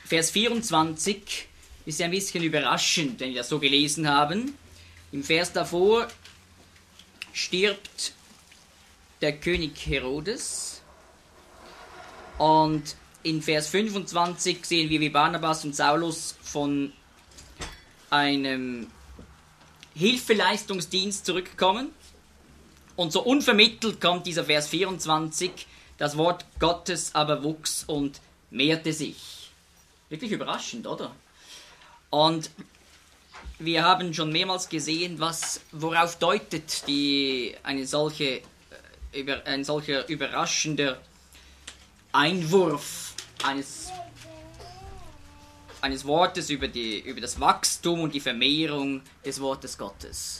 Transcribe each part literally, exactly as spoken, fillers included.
Vers vierundzwanzig ist ja ein bisschen überraschend, wenn wir das so gelesen haben. Im Vers davor stirbt der König Herodes und in Vers fünfundzwanzig sehen wir, wie Barnabas und Saulus von einem Hilfeleistungsdienst zurückkommen. Und so unvermittelt kommt dieser Vers vierundzwanzig, das Wort Gottes aber wuchs und mehrte sich. Wirklich überraschend, oder? Und wir haben schon mehrmals gesehen, was, worauf deutet die, eine solche, über, ein solcher überraschender Einwurf eines, eines Wortes über, die, über das Wachstum und die Vermehrung des Wortes Gottes.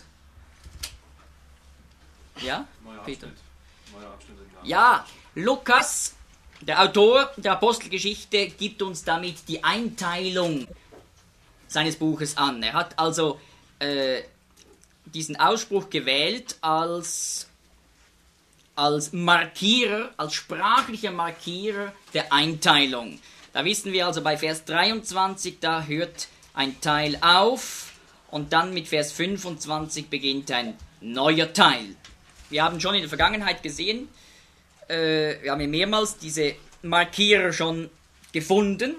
Ja, Neuer Peter? Abschnitt. Neuer Abschnitt im Namen. Ja, Lukas, der Autor der Apostelgeschichte, gibt uns damit die Einteilung seines Buches an. Er hat also äh, diesen Ausspruch gewählt als, als Markierer, als sprachlicher Markierer der Einteilung. Da wissen wir also bei Vers dreiundzwanzig, da hört ein Teil auf und dann mit Vers fünfundzwanzig beginnt ein neuer Teil. Wir haben schon in der Vergangenheit gesehen, äh, wir haben ja mehrmals diese Markierer schon gefunden.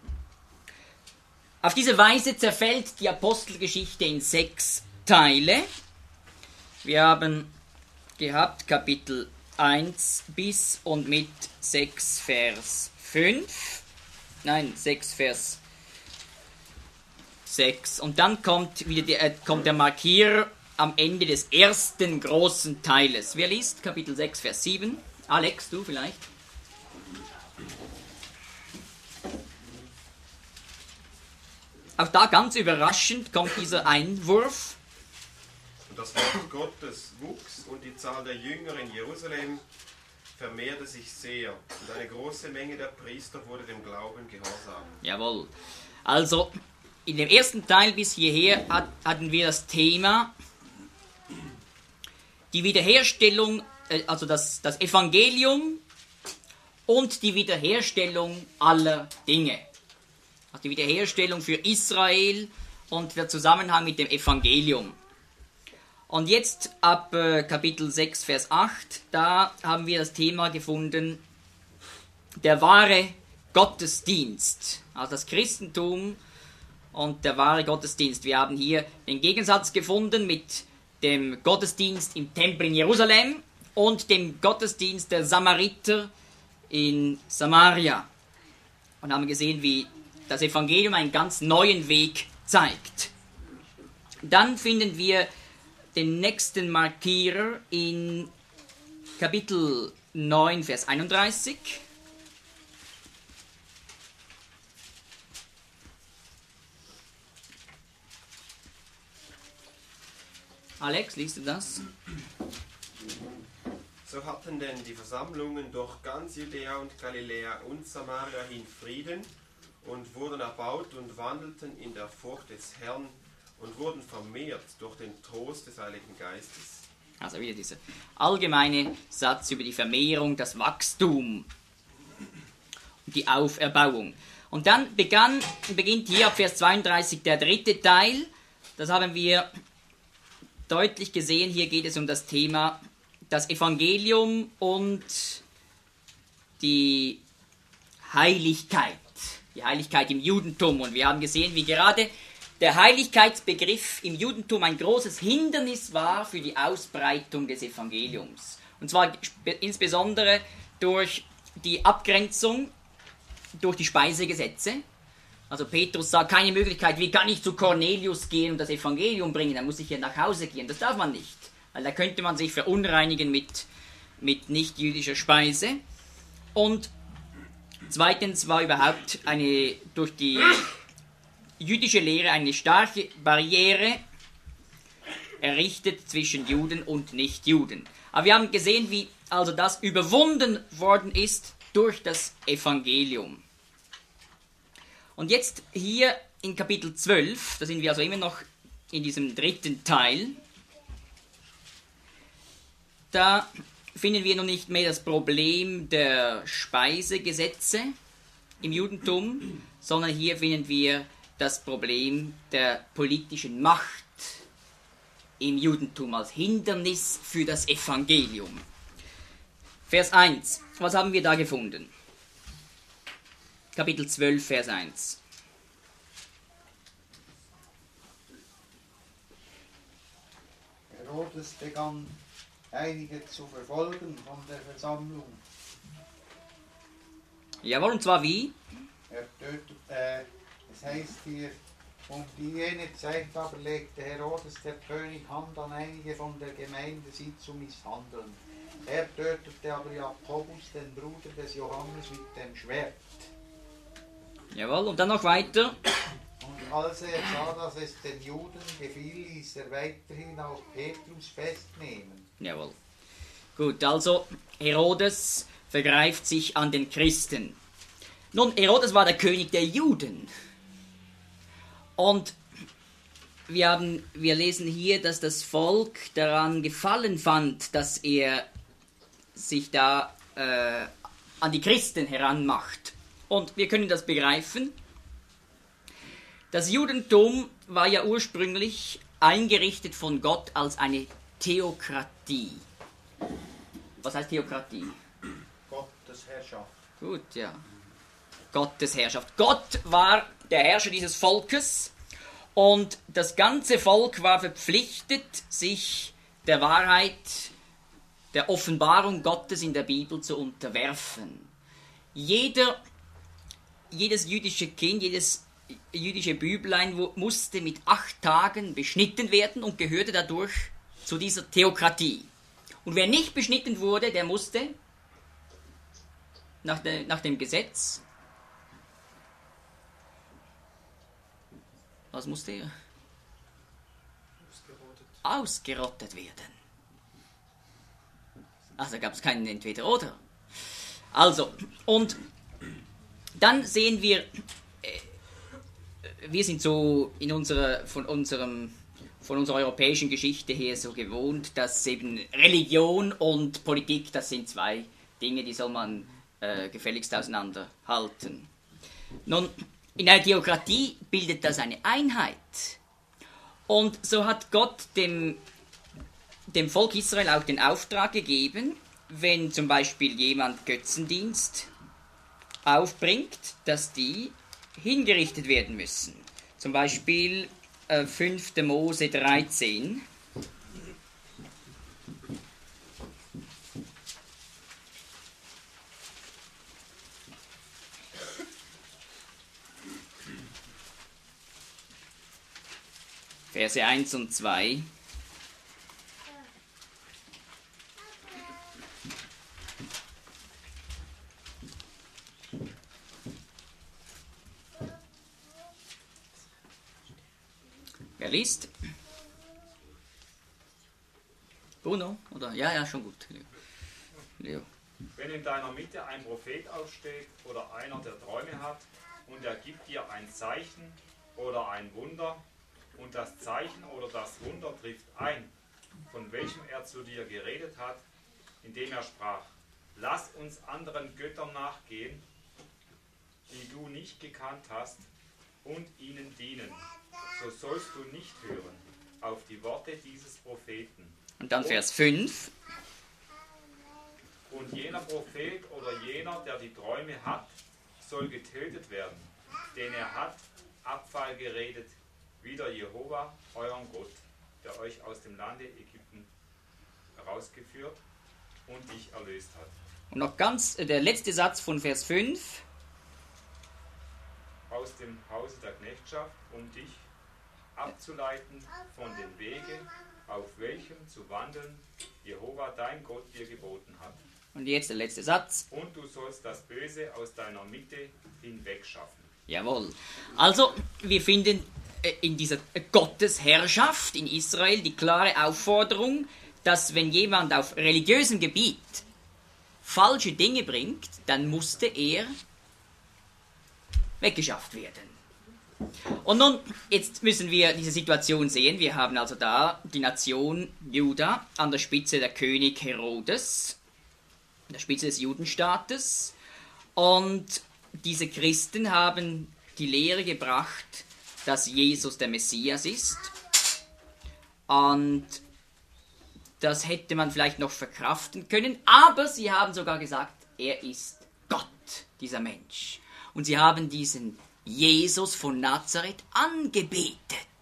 Auf diese Weise zerfällt die Apostelgeschichte in sechs Teile. Wir haben gehabt Kapitel eins bis und mit sechs Vers fünf. Nein, sechs Vers sechs. Und dann kommt, wieder die, äh, kommt der Markierer am Ende des ersten großen Teiles. Wer liest Kapitel sechs, Vers sieben? Alex, du vielleicht? Auch da ganz überraschend kommt dieser Einwurf. Und das Wort Gottes wuchs und die Zahl der Jünger in Jerusalem vermehrte sich sehr. Und eine große Menge der Priester wurde dem Glauben gehorsam. Jawohl. Also, in dem ersten Teil bis hierher hat, hatten wir das Thema die Wiederherstellung, also das, das Evangelium und die Wiederherstellung aller Dinge. Also die Wiederherstellung für Israel und der Zusammenhang mit dem Evangelium. Und jetzt ab äh, Kapitel sechs, Vers acht, da haben wir das Thema gefunden, der wahre Gottesdienst, also das Christentum und der wahre Gottesdienst. Wir haben hier den Gegensatz gefunden mit dem Gottesdienst im Tempel in Jerusalem und dem Gottesdienst der Samariter in Samaria. Und haben gesehen, wie das Evangelium einen ganz neuen Weg zeigt. Dann finden wir den nächsten Markierer in Kapitel neun, Vers einunddreißig. Alex, liest du das? So hatten denn die Versammlungen durch ganz Judäa und Galiläa und Samaria hin Frieden und wurden erbaut und wandelten in der Furcht des Herrn und wurden vermehrt durch den Trost des Heiligen Geistes. Also wieder dieser allgemeine Satz über die Vermehrung, das Wachstum und die Auferbauung. Und dann begann, beginnt hier ab Vers zweiunddreißig der dritte Teil. Das haben wir deutlich gesehen. Hier geht es um das Thema das Evangelium und die Heiligkeit. Die Heiligkeit im Judentum. Und wir haben gesehen, wie gerade der Heiligkeitsbegriff im Judentum ein großes Hindernis war für die Ausbreitung des Evangeliums. Und zwar insbesondere durch die Abgrenzung durch die Speisegesetze. Also Petrus sagt, keine Möglichkeit, wie kann ich zu Cornelius gehen und das Evangelium bringen? Dann muss ich ja nach Hause gehen. Das darf man nicht. Weil da könnte man sich verunreinigen mit, mit nicht-jüdischer Speise. Und zweitens war überhaupt eine durch die jüdische Lehre eine starke Barriere errichtet zwischen Juden und Nichtjuden. Aber wir haben gesehen, wie also das überwunden worden ist durch das Evangelium. Und jetzt hier in Kapitel zwölf, da sind wir also immer noch in diesem dritten Teil, da finden wir noch nicht mehr das Problem der Speisegesetze im Judentum, sondern hier finden wir das Problem der politischen Macht im Judentum als Hindernis für das Evangelium. Vers eins. Was haben wir da gefunden? Kapitel zwölf, Vers eins. Herodes begann, einige zu verfolgen von der Versammlung. Jawohl, und zwar wie? Er tötet, äh, es heißt hier, um die jene Zeit aber legte Herodes der König Hand an einige von der Gemeinde, sie zu misshandeln. Er tötete aber Jakobus, den Bruder des Johannes, mit dem Schwert. Jawohl, und dann noch weiter. Und als er sah, dass es den Juden gefiel, ließ er weiterhin auch Petrus festnehmen. Jawohl. Gut, also Herodes vergreift sich an den Christen. Nun, Herodes war der König der Juden. Und wir, haben, wir lesen hier, dass das Volk daran gefallen fand, dass er sich da äh, an die Christen heranmacht. Und wir können das begreifen. Das Judentum war ja ursprünglich eingerichtet von Gott als eine Theokratie. Was heißt Theokratie? Gottes Herrschaft. Gut, ja. Gottes Herrschaft. Gott war der Herrscher dieses Volkes und das ganze Volk war verpflichtet, sich der Wahrheit, der Offenbarung Gottes in der Bibel zu unterwerfen. Jeder, jedes jüdische Kind, jedes jüdische Büblein musste mit acht Tagen beschnitten werden und gehörte dadurch zu dieser Theokratie. Und wer nicht beschnitten wurde, der musste nach, de, nach dem Gesetz, was musste er? Ausgerottet. Ausgerottet werden. Also gab es keinen Entweder-Oder. Also, und dann sehen wir, äh, wir sind so in unserer, von, unserem, von unserer europäischen Geschichte her so gewohnt, dass eben Religion und Politik, das sind zwei Dinge, die soll man äh, gefälligst auseinanderhalten. Nun, in einer Theokratie bildet das eine Einheit. Und so hat Gott dem, dem Volk Israel auch den Auftrag gegeben, wenn zum Beispiel jemand Götzendienst aufbringt, dass die hingerichtet werden müssen. Zum Beispiel äh, fünfter Mose dreizehn. Verse eins und zwei. Wer liest? Bruno? Oder? Ja, ja, schon gut. Leo. Wenn in deiner Mitte ein Prophet aufsteht oder einer, der Träume hat, und er gibt dir ein Zeichen oder ein Wunder, und das Zeichen oder das Wunder trifft ein, von welchem er zu dir geredet hat, indem er sprach, lass uns anderen Göttern nachgehen, die du nicht gekannt hast, und ihnen dienen, so sollst du nicht hören auf die Worte dieses Propheten. Und dann Vers fünf. Und jener Prophet oder jener, der die Träume hat, soll getötet werden, denn er hat Abfall geredet, wider Jehova, euren Gott, der euch aus dem Lande Ägypten herausgeführt und dich erlöst hat. Und noch ganz äh, der letzte Satz von Vers fünf. Aus dem Hause der Knechtschaft, um dich abzuleiten von dem Wege, auf welchem zu wandeln Jehova dein Gott dir geboten hat. Und jetzt der letzte Satz. Und du sollst das Böse aus deiner Mitte hinwegschaffen. Jawohl. Also, wir finden äh, in dieser Gottesherrschaft in Israel die klare Aufforderung, dass wenn jemand auf religiösem Gebiet falsche Dinge bringt, dann musste er weggeschafft werden. Und nun, jetzt müssen wir diese Situation sehen. Wir haben also da die Nation Juda, an der Spitze der König Herodes, an der Spitze des Judenstaates. Und diese Christen haben die Lehre gebracht, dass Jesus der Messias ist. Und das hätte man vielleicht noch verkraften können, aber sie haben sogar gesagt, er ist Gott, dieser Mensch. Und sie haben diesen Jesus von Nazareth angebetet.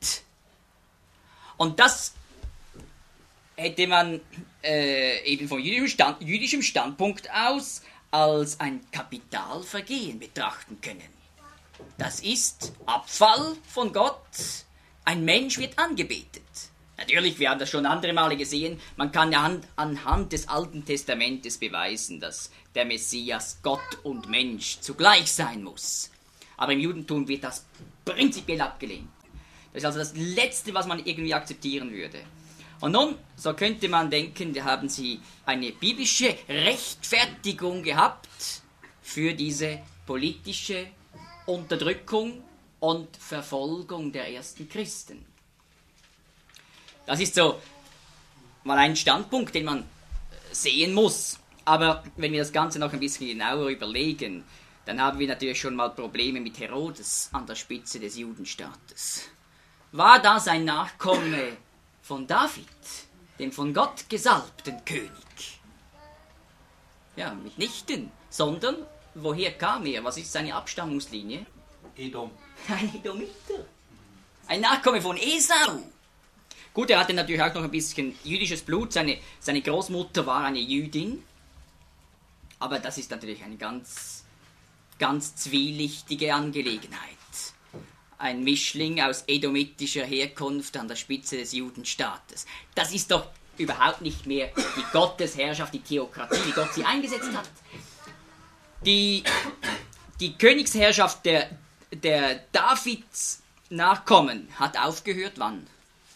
Und das hätte man äh, eben vom jüdischen, Stand, jüdischen Standpunkt aus als ein Kapitalvergehen betrachten können. Das ist Abfall von Gott. Ein Mensch wird angebetet. Natürlich, wir haben das schon andere Male gesehen, man kann ja an, anhand des Alten Testamentes beweisen, dass der Messias Gott und Mensch zugleich sein muss. Aber im Judentum wird das prinzipiell abgelehnt. Das ist also das Letzte, was man irgendwie akzeptieren würde. Und nun, so könnte man denken, da haben sie eine biblische Rechtfertigung gehabt für diese politische Unterdrückung und Verfolgung der ersten Christen. Das ist so mal ein Standpunkt, den man sehen muss. Aber wenn wir das Ganze noch ein bisschen genauer überlegen, dann haben wir natürlich schon mal Probleme mit Herodes an der Spitze des Judenstaates. War das ein Nachkomme von David, dem von Gott gesalbten König? Ja, mitnichten, sondern woher kam er? Was ist seine Abstammungslinie? Edom. Ein Edomiter. Ein Nachkomme von Esau. Gut, er hatte natürlich auch noch ein bisschen jüdisches Blut. Seine, seine Großmutter war eine Jüdin. Aber das ist natürlich eine ganz, ganz zwielichtige Angelegenheit. Ein Mischling aus edomitischer Herkunft an der Spitze des Judenstaates. Das ist doch überhaupt nicht mehr die Gottesherrschaft, die Theokratie, wie Gott sie eingesetzt hat. Die, die Königsherrschaft der, der Davids Nachkommen hat aufgehört, wann?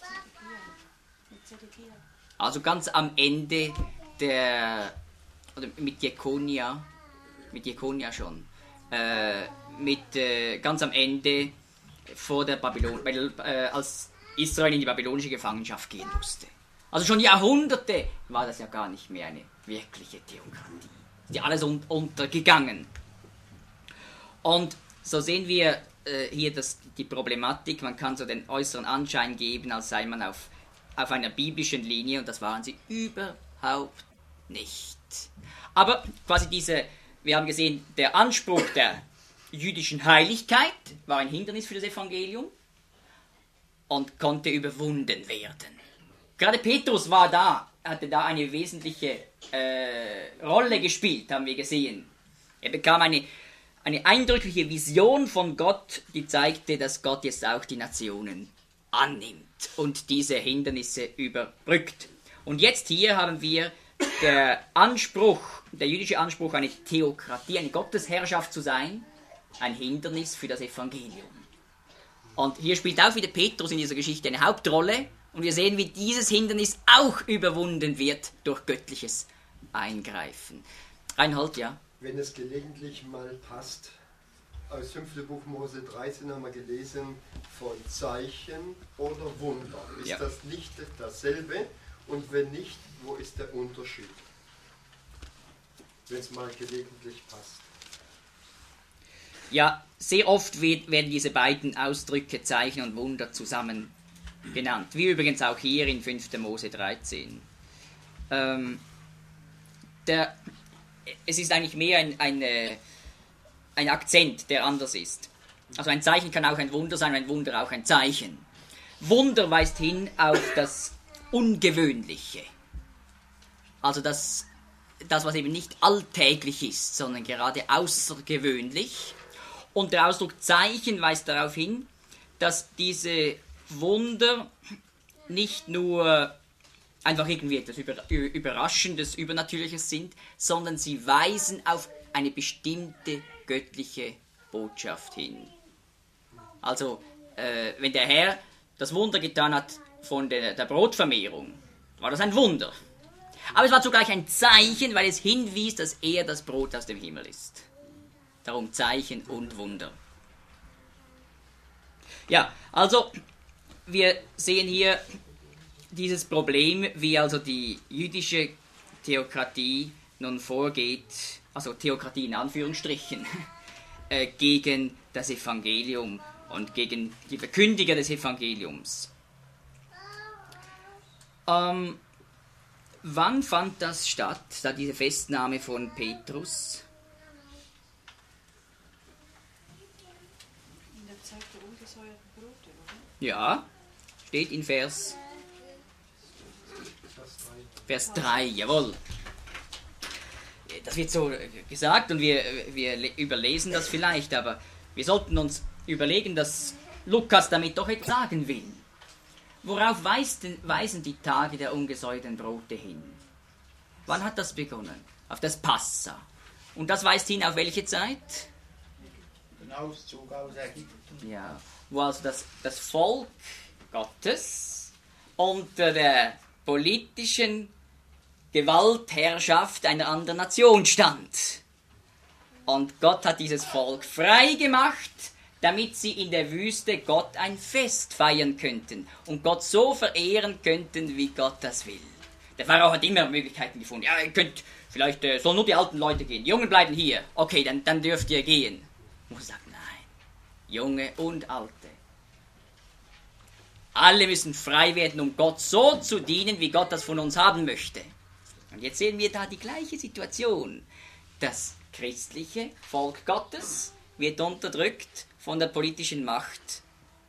Also ganz am Ende der, oder mit Jekonia, mit Jekonia schon, äh, mit, äh, ganz am Ende vor der Babylon, äh, als Israel in die babylonische Gefangenschaft gehen musste. Also schon Jahrhunderte war das ja gar nicht mehr eine wirkliche Theokratie. Ist ja alles un untergegangen. Und so sehen wir äh, hier das, die Problematik, man kann so den äußeren Anschein geben, als sei man auf auf einer biblischen Linie, und das waren sie überhaupt nicht. Aber quasi diese, wir haben gesehen, der Anspruch der jüdischen Heiligkeit war ein Hindernis für das Evangelium und konnte überwunden werden. Gerade Petrus war da, hatte da eine wesentliche äh, Rolle gespielt, haben wir gesehen. Er bekam eine, eine eindrückliche Vision von Gott, die zeigte, dass Gott jetzt auch die Nationen annimmt und diese Hindernisse überbrückt. Und jetzt hier haben wir der Anspruch, der jüdische Anspruch, eine Theokratie, eine Gottesherrschaft zu sein, ein Hindernis für das Evangelium. Und hier spielt auch wieder Petrus in dieser Geschichte eine Hauptrolle, und wir sehen, wie dieses Hindernis auch überwunden wird durch göttliches Eingreifen. Reinhold, ja? Wenn es gelegentlich mal passt, aus fünften Buch Mose dreizehn haben wir gelesen von Zeichen oder Wunder. Ist ja. das nicht dasselbe? Und wenn nicht, wo ist der Unterschied? Wenn es mal gelegentlich passt. Ja, sehr oft wird, werden diese beiden Ausdrücke Zeichen und Wunder zusammen genannt. Wie übrigens auch hier in fünften Mose dreizehn. Ähm, der, es ist eigentlich mehr ein, eine... ein Akzent, der anders ist. Also ein Zeichen kann auch ein Wunder sein, ein Wunder auch ein Zeichen. Wunder weist hin auf das Ungewöhnliche. Also das, das, was eben nicht alltäglich ist, sondern gerade außergewöhnlich. Und der Ausdruck Zeichen weist darauf hin, dass diese Wunder nicht nur einfach irgendwie etwas Überraschendes, Übernatürliches sind, sondern sie weisen auf eine bestimmte göttliche Botschaft hin. Also, äh, wenn der Herr das Wunder getan hat von der, der Brotvermehrung, war das ein Wunder. Aber es war zugleich ein Zeichen, weil es hinwies, dass er das Brot aus dem Himmel ist. Darum Zeichen und Wunder. Ja, also, wir sehen hier dieses Problem, wie also die jüdische Theokratie nun vorgeht, also Theokratie in Anführungsstrichen, äh, gegen das Evangelium und gegen die Verkündiger des Evangeliums. Ähm, wann fand das statt, da diese Festnahme von Petrus? In der Zeit der ungesäuerten Brote, oder? Ja, steht in Vers, Vers drei, jawohl. Das wird so gesagt und wir, wir überlesen das vielleicht, aber wir sollten uns überlegen, dass Lukas damit doch etwas sagen will. Worauf weisen, weisen die Tage der ungesäuerten Brote hin? Wann hat das begonnen? Auf das Passa. Und das weist hin auf welche Zeit? Den Auszug aus Ägypten. Ja, wo also das, das Volk Gottes unter der politischen Gewaltherrschaft einer anderen Nation stand. Und Gott hat dieses Volk frei gemacht, damit sie in der Wüste Gott ein Fest feiern könnten und Gott so verehren könnten, wie Gott das will. Der Pharao hat immer Möglichkeiten gefunden. Ja, ihr könnt, vielleicht äh, sollen nur die alten Leute gehen. Die Jungen bleiben hier. Okay, dann, dann dürft ihr gehen. Mose sagt, nein, Junge und Alte. Alle müssen frei werden, um Gott so zu dienen, wie Gott das von uns haben möchte. Und jetzt sehen wir da die gleiche Situation. Das christliche Volk Gottes wird unterdrückt von der politischen Macht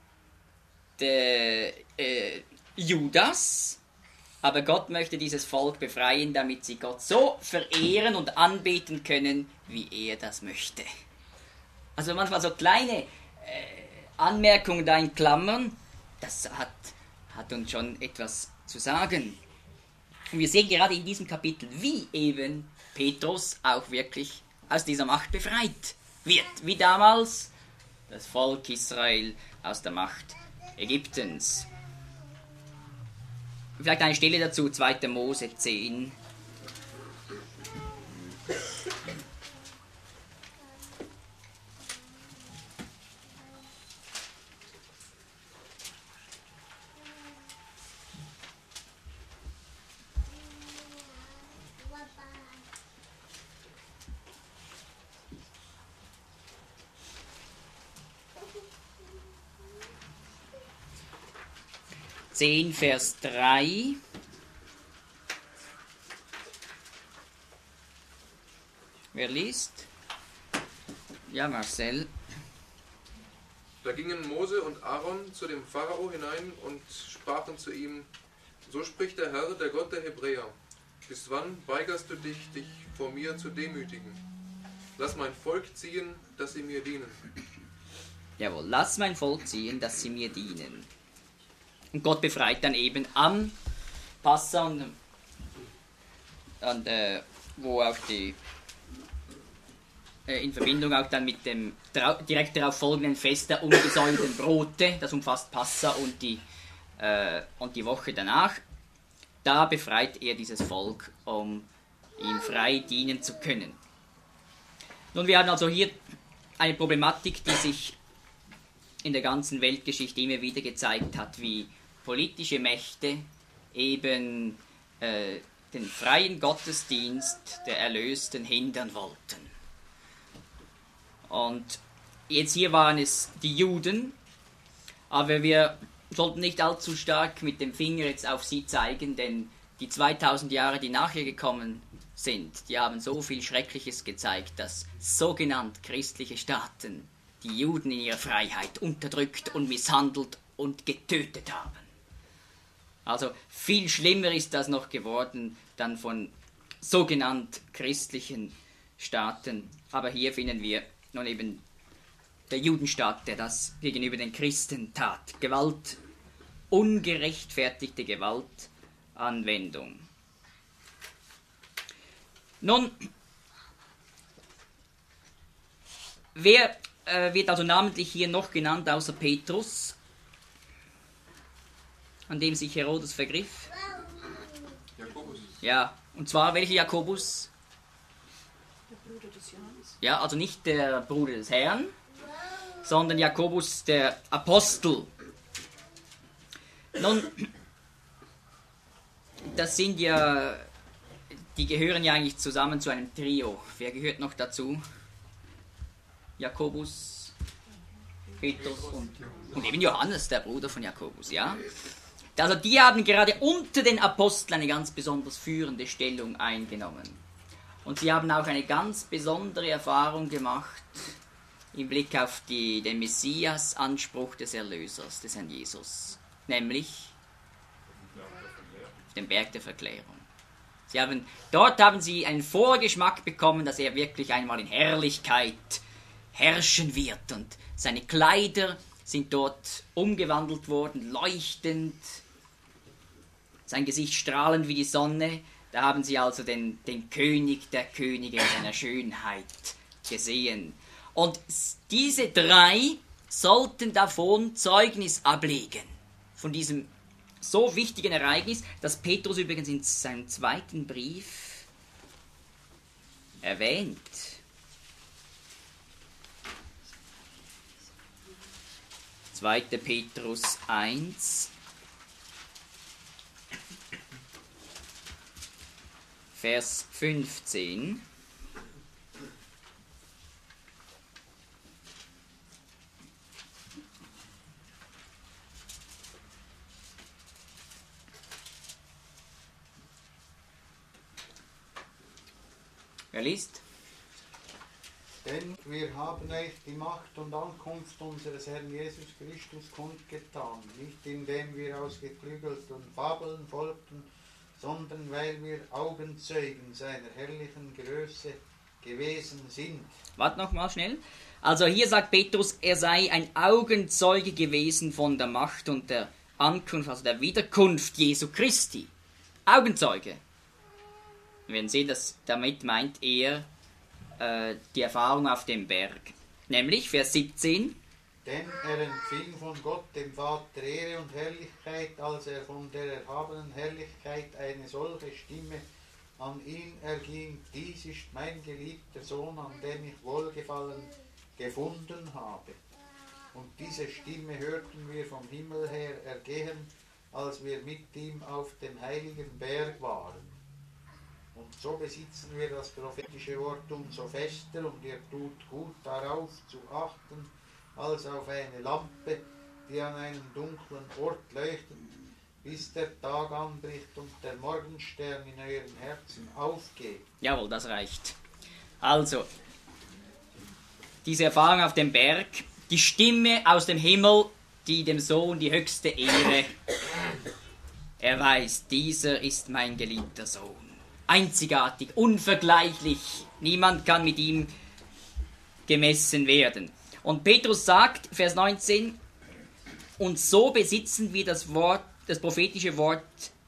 der äh, Judas, aber Gott möchte dieses Volk befreien, damit sie Gott so verehren und anbeten können, wie er das möchte. Also manchmal so kleine äh, Anmerkungen da in Klammern, das hat, hat uns schon etwas zu sagen. Und wir sehen gerade in diesem Kapitel, wie eben Petrus auch wirklich aus dieser Macht befreit wird. Wie damals das Volk Israel aus der Macht Ägyptens. Vielleicht eine Stelle dazu, zweiter Mose zehn. zehn, Vers drei. Wer liest? Ja, Marcel. Da gingen Mose und Aaron zu dem Pharao hinein und sprachen zu ihm: So spricht der Herr, der Gott der Hebräer: Bis wann weigerst du dich, dich vor mir zu demütigen? Lass mein Volk ziehen, dass sie mir dienen. Jawohl, lass mein Volk ziehen, dass sie mir dienen. Und Gott befreit dann eben am Passa und, und äh, wo auch die äh, in Verbindung auch dann mit dem direkt darauf folgenden Fest der ungesäuerten Brote, das umfasst Passa und die, äh, und die Woche danach, da befreit er dieses Volk, um ihm frei dienen zu können. Nun, wir haben also hier eine Problematik, die sich in der ganzen Weltgeschichte immer wieder gezeigt hat, wie politische Mächte eben äh, den freien Gottesdienst der Erlösten hindern wollten. Und jetzt hier waren es die Juden, aber wir sollten nicht allzu stark mit dem Finger jetzt auf sie zeigen, denn die zweitausend Jahre, die nachher gekommen sind, die haben so viel Schreckliches gezeigt, dass sogenannt christliche Staaten die Juden in ihrer Freiheit unterdrückt und misshandelt und getötet haben. Also viel schlimmer ist das noch geworden dann von sogenannt christlichen Staaten. Aber hier finden wir nun eben der Judenstaat, der das gegenüber den Christen tat. Gewalt, ungerechtfertigte Gewaltanwendung. Nun, wer äh, wird also namentlich hier noch genannt außer Petrus, an dem sich Herodes vergriff? Jakobus. Ja, und zwar welcher Jakobus? Der Bruder des Johannes. Ja, also nicht der Bruder des Herrn, sondern Jakobus der Apostel. Nun, das sind ja, die gehören ja eigentlich zusammen zu einem Trio. Wer gehört noch dazu? Jakobus, Petrus und, und eben Johannes, der Bruder von Jakobus, ja. Also die haben gerade unter den Aposteln eine ganz besonders führende Stellung eingenommen. Und sie haben auch eine ganz besondere Erfahrung gemacht im Blick auf die, den Messias-Anspruch des Erlösers, des Herrn Jesus, nämlich auf den Berg der Verklärung. Sie haben, dort haben sie einen Vorgeschmack bekommen, dass er wirklich einmal in Herrlichkeit herrschen wird. Und seine Kleider sind dort umgewandelt worden, leuchtend, sein Gesicht strahlend wie die Sonne. Da haben sie also den, den König der Könige in seiner Schönheit gesehen. Und diese drei sollten davon Zeugnis ablegen, von diesem so wichtigen Ereignis, das Petrus übrigens in seinem zweiten Brief erwähnt. zweiter Petrus eins, Vers fünfzehn. Wer liest? Denn wir haben euch die Macht und Ankunft unseres Herrn Jesus Christus kundgetan, nicht indem wir aus geklügelten Fabeln folgten, sondern weil wir Augenzeugen seiner herrlichen Größe gewesen sind. Warte noch mal schnell. Also hier sagt Petrus, er sei ein Augenzeuge gewesen von der Macht und der Ankunft, also der Wiederkunft Jesu Christi. Augenzeuge. Wir werden sehen, dass damit meint er äh, die Erfahrung auf dem Berg. Nämlich, Vers siebzehn. Denn er empfing von Gott, dem Vater, Ehre und Herrlichkeit, als er von der erhabenen Herrlichkeit eine solche Stimme an ihn erging. Dies ist mein geliebter Sohn, an dem ich Wohlgefallen gefunden habe. Und diese Stimme hörten wir vom Himmel her ergehen, als wir mit ihm auf dem heiligen Berg waren. Und so besitzen wir das prophetische Wort umso fester, und ihr tut gut darauf zu achten, als auf eine Lampe, die an einem dunklen Ort leuchtet, bis der Tag anbricht und der Morgenstern in euren Herzen aufgeht. Jawohl, das reicht. Also, diese Erfahrung auf dem Berg, die Stimme aus dem Himmel, die dem Sohn die höchste Ehre erweist. Dieser ist mein geliebter Sohn. Einzigartig, unvergleichlich. Niemand kann mit ihm gemessen werden. Und Petrus sagt, Vers neunzehn, und so besitzen wir das Wort, das prophetische Wort,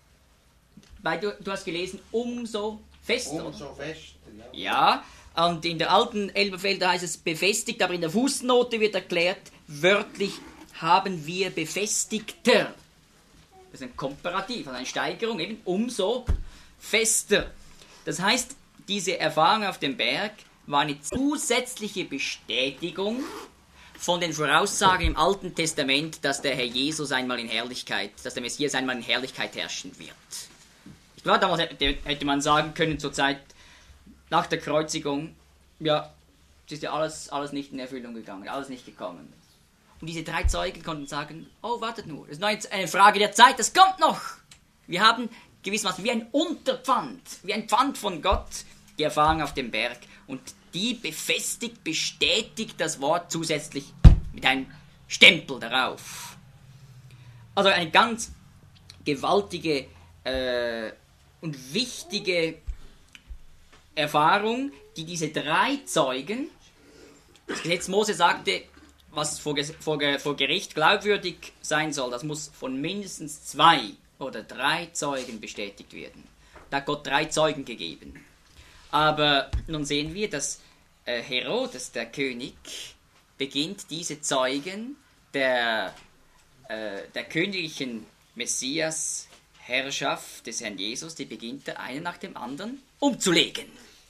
weil du, du hast gelesen, umso fester. Umso fester, ja. Ja, und in der alten Elberfelder heißt es befestigt, aber in der Fußnote wird erklärt, wörtlich haben wir befestigter. Das ist ein Komparativ, also eine Steigerung, eben umso fester. Das heißt, diese Erfahrung auf dem Berg war eine zusätzliche Bestätigung von den Voraussagen im Alten Testament, dass der Herr Jesus einmal in Herrlichkeit, dass der Messias einmal in Herrlichkeit herrschen wird. Ich glaube, damals hätte man sagen können, zur Zeit nach der Kreuzigung, ja, es ist ja alles, alles nicht in Erfüllung gegangen, alles nicht gekommen. Und diese drei Zeugen konnten sagen, oh, wartet nur, das ist nur eine Frage der Zeit, das kommt noch. Wir haben gewissermaßen wie ein Unterpfand, wie ein Pfand von Gott, die Erfahrung auf dem Berg. Und die befestigt, bestätigt das Wort zusätzlich mit einem Stempel darauf. Also eine ganz gewaltige äh, und wichtige Erfahrung, die diese drei Zeugen, das Gesetz Mose sagte, was vor, vor, vor Gericht glaubwürdig sein soll, das muss von mindestens zwei oder drei Zeugen bestätigt werden. Da hat Gott drei Zeugen gegeben. Aber nun sehen wir, dass äh, Herodes, der König, beginnt diese Zeugen der, äh, der königlichen Messias-Herrschaft des Herrn Jesus, die beginnt er einen nach dem anderen umzulegen.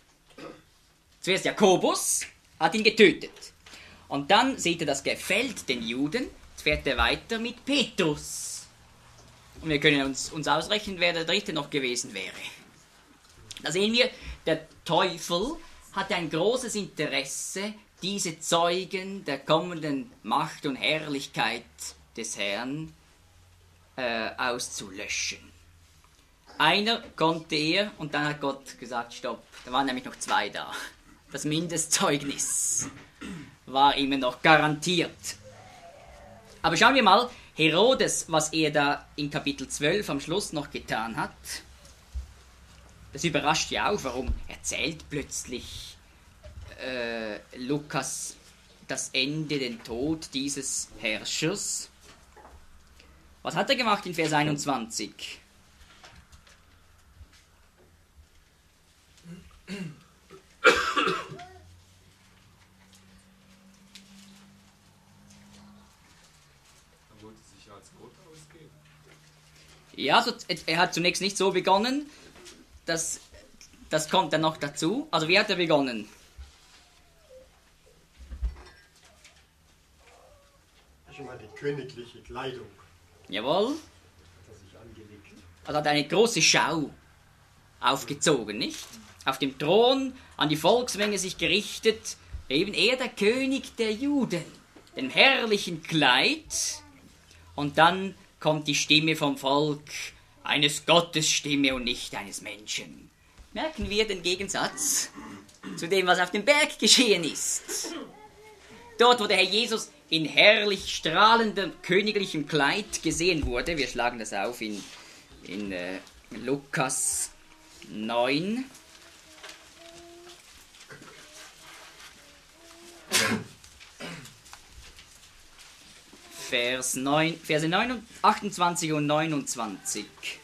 Zuerst Jakobus hat ihn getötet. Und dann seht ihr, das gefällt den Juden. Jetzt fährt er weiter mit Petrus. Und wir können uns, uns ausrechnen, wer der dritte noch gewesen wäre. Da sehen wir, der Teufel hatte ein großes Interesse, diese Zeugen der kommenden Macht und Herrlichkeit des Herrn äh, auszulöschen. Einer konnte er, und dann hat Gott gesagt, stopp, da waren nämlich noch zwei da. Das Mindestzeugnis war immer noch garantiert. Aber schauen wir mal, Herodes, was er da in Kapitel zwölf am Schluss noch getan hat, das überrascht ja auch, warum erzählt plötzlich äh, Lukas das Ende, den Tod dieses Herrschers. Was hat er gemacht in Vers einundzwanzig? Ja, also er hat zunächst nicht so begonnen, das, das kommt dann noch dazu. Also wie hat er begonnen? Schon mal die königliche Kleidung. Jawohl. Hat er sich angelegt. Also hat eine große Schau aufgezogen, nicht? Auf dem Thron, an die Volksmenge sich gerichtet, eben er der König der Juden, im herrlichen Kleid, und dann kommt die Stimme vom Volk, eines Gottes Stimme und nicht eines Menschen. Merken wir den Gegensatz zu dem, was auf dem Berg geschehen ist. Dort, wo der Herr Jesus in herrlich strahlendem königlichem Kleid gesehen wurde, wir schlagen das auf in, in äh, Lukas neun. Vers neun, Verse neun, achtundzwanzig und neunundzwanzig.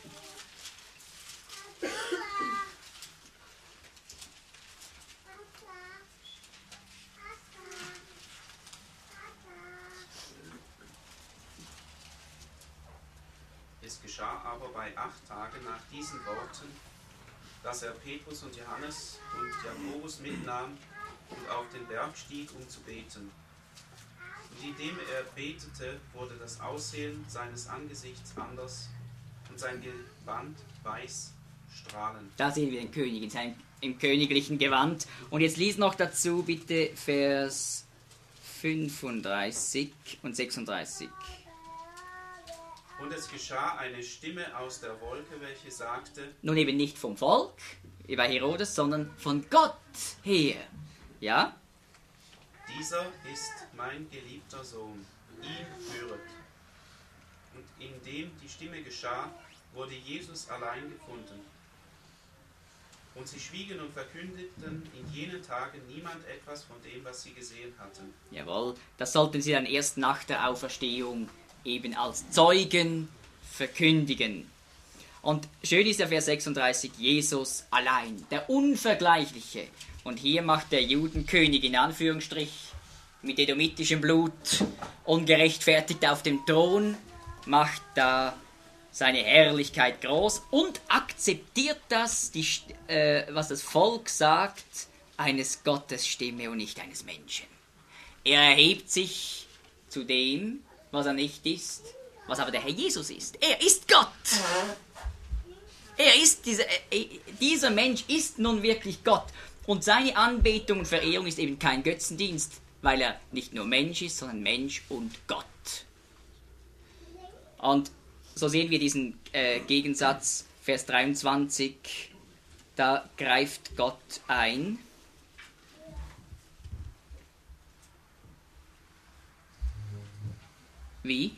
Es geschah aber bei acht Tagen nach diesen Worten, dass er Petrus und Johannes und Jakobus mitnahm und auf den Berg stieg, um zu beten. Und indem er betete, wurde das Aussehen seines Angesichts anders und sein Gewand weiß strahlend. Da sehen wir den König in seinem, im königlichen Gewand. Und jetzt lies noch dazu bitte Vers fünfunddreißig und sechsunddreißig. Und es geschah eine Stimme aus der Wolke, welche sagte, Nun eben nicht vom Volk, wie bei Herodes, sondern von Gott her. Ja? dieser ist mein geliebter Sohn, ihn höret. Und indem die Stimme geschah, wurde Jesus allein gefunden. Und sie schwiegen und verkündeten in jenen Tagen niemand etwas von dem, was sie gesehen hatten. Jawohl, das sollten sie dann erst nach der Auferstehung eben als Zeugen verkündigen. Und schön ist der Vers sechsunddreißig, Jesus allein, der Unvergleichliche. Und hier macht der Judenkönig in Anführungsstrich mit edomitischem Blut, ungerechtfertigt auf dem Thron, macht da seine Herrlichkeit groß und akzeptiert das, die, äh, was das Volk sagt, eines Gottes Stimme und nicht eines Menschen. Er erhebt sich zu dem, was er nicht ist, was aber der Herr Jesus ist. Er ist Gott. Er ist dieser, äh, dieser Mensch ist nun wirklich Gott. Und seine Anbetung und Verehrung ist eben kein Götzendienst, weil er nicht nur Mensch ist, sondern Mensch und Gott. Und so sehen wir diesen äh, Gegensatz, Vers dreiundzwanzig, da greift Gott ein. Wie?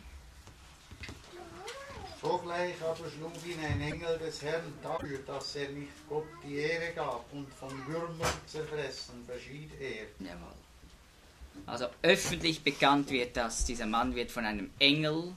Sogleich aber schlug ihn ein Engel des Herrn dafür, dass er nicht Gott die Ehre gab, und von Würmern zerfressen verschied er. Jawohl. Also öffentlich bekannt wird das, dieser Mann wird von einem Engel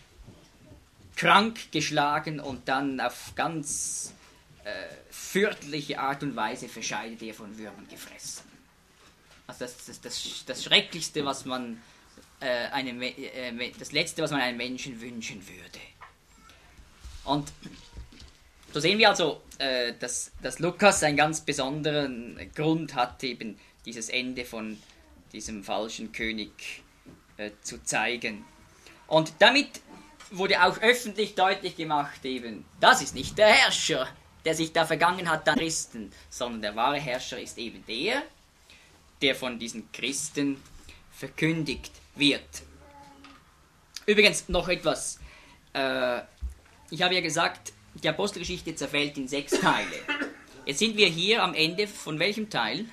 krank geschlagen und dann auf ganz äh, fürchterliche Art und Weise verscheidet er von Würmern gefressen. Also das ist das, das, das Schrecklichste, was man äh, einem, äh, das Letzte, was man einem Menschen wünschen würde. Und so sehen wir also, äh, dass, dass Lukas einen ganz besonderen Grund hat, eben dieses Ende von diesem falschen König äh, zu zeigen. Und damit wurde auch öffentlich deutlich gemacht, eben, das ist nicht der Herrscher, der sich da vergangen hat an Christen, sondern der wahre Herrscher ist eben der, der von diesen Christen verkündigt wird. Übrigens noch etwas. Äh, ich habe ja gesagt, die Apostelgeschichte zerfällt in sechs Teile. Jetzt sind wir hier am Ende von welchem Teil?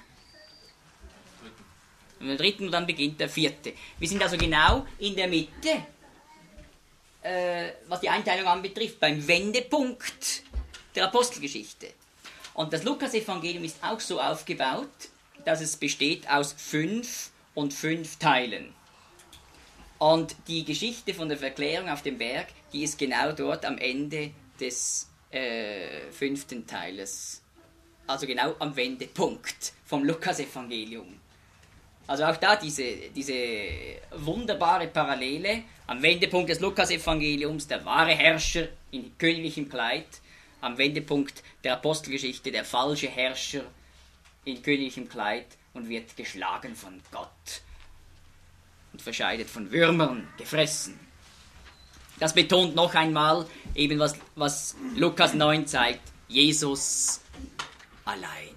Im dritten und dann beginnt der vierte. Wir sind also genau in der Mitte, äh, was die Einteilung anbetrifft, beim Wendepunkt der Apostelgeschichte. Und das Lukas-Evangelium ist auch so aufgebaut, dass es besteht aus fünf und fünf Teilen. Und die Geschichte von der Verklärung auf dem Berg, die ist genau dort am Ende des äh, fünften Teiles. Also genau am Wendepunkt vom Lukas-Evangelium. Also auch da diese, diese wunderbare Parallele am Wendepunkt des Lukas-Evangeliums, der wahre Herrscher in königlichem Kleid, am Wendepunkt der Apostelgeschichte, der falsche Herrscher in königlichem Kleid und wird geschlagen von Gott und verscheidet von Würmern, gefressen. Das betont noch einmal eben, was, was Lukas neun zeigt, Jesus allein.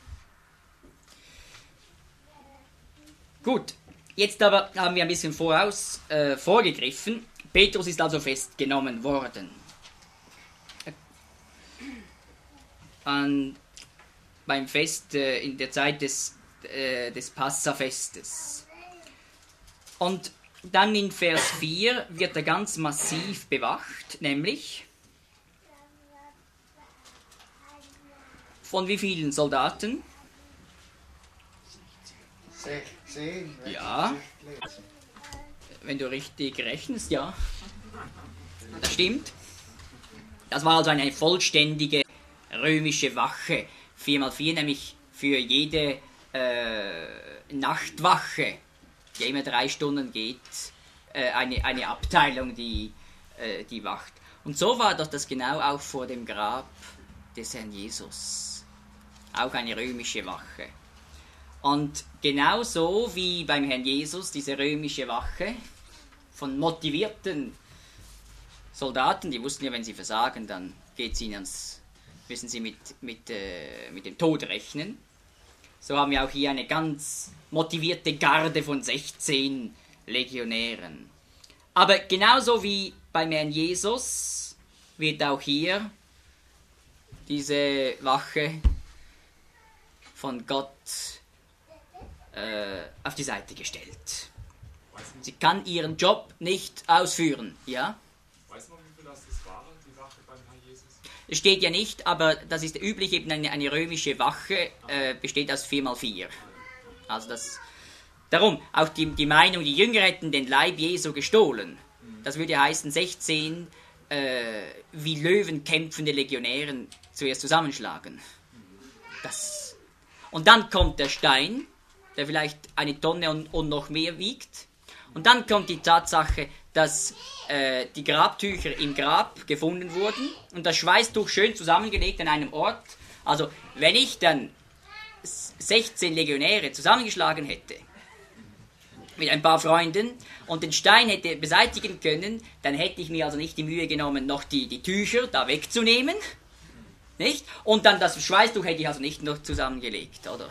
Gut, jetzt aber haben wir ein bisschen voraus äh, vorgegriffen. Petrus ist also festgenommen worden. An, beim Fest äh, in der Zeit des, äh, des Passafestes. Und dann in Vers vier wird er ganz massiv bewacht, nämlich von wie vielen Soldaten? sechzehn. wenn Ja. ich richtig lese. Wenn du richtig rechnest, ja. Das stimmt. Das war also eine vollständige römische Wache. vier mal vier, nämlich für jede äh, Nachtwache, die immer drei Stunden geht, äh, eine, eine Abteilung, die, äh, die wacht. Und so war doch das genau auch vor dem Grab des Herrn Jesus. Auch eine römische Wache. Und genauso wie beim Herrn Jesus diese römische Wache von motivierten Soldaten, die wussten ja, wenn sie versagen, dann geht's ihnen ans, müssen sie mit, mit, äh, mit dem Tod rechnen. So haben wir auch hier eine ganz motivierte Garde von sechzehn Legionären. Aber genauso wie beim Herrn Jesus wird auch hier diese Wache von Gott äh, auf die Seite gestellt. Sie kann ihren Job nicht ausführen, ja? Weiß man, wie viel das waren, die Wache beim Herrn Jesus? Es steht ja nicht, aber das ist üblich, eben eine, eine römische Wache äh, besteht aus vier mal vier. Also das, darum, auch die, die Meinung, die Jünger hätten den Leib Jesu gestohlen. Das würde heißen, sechzehn äh, wie Löwen kämpfende Legionären zuerst zusammenschlagen. Das. Und dann kommt der Stein, der vielleicht eine Tonne und, und noch mehr wiegt. Und dann kommt die Tatsache, dass äh, die Grabtücher im Grab gefunden wurden und das Schweißtuch schön zusammengelegt an einem Ort. Also wenn ich dann sechzehn Legionäre zusammengeschlagen hätte mit ein paar Freunden und den Stein hätte beseitigen können, dann hätte ich mir also nicht die Mühe genommen, noch die, die Tücher da wegzunehmen. Nicht? Und dann das Schweißtuch hätte ich also nicht noch zusammengelegt, oder?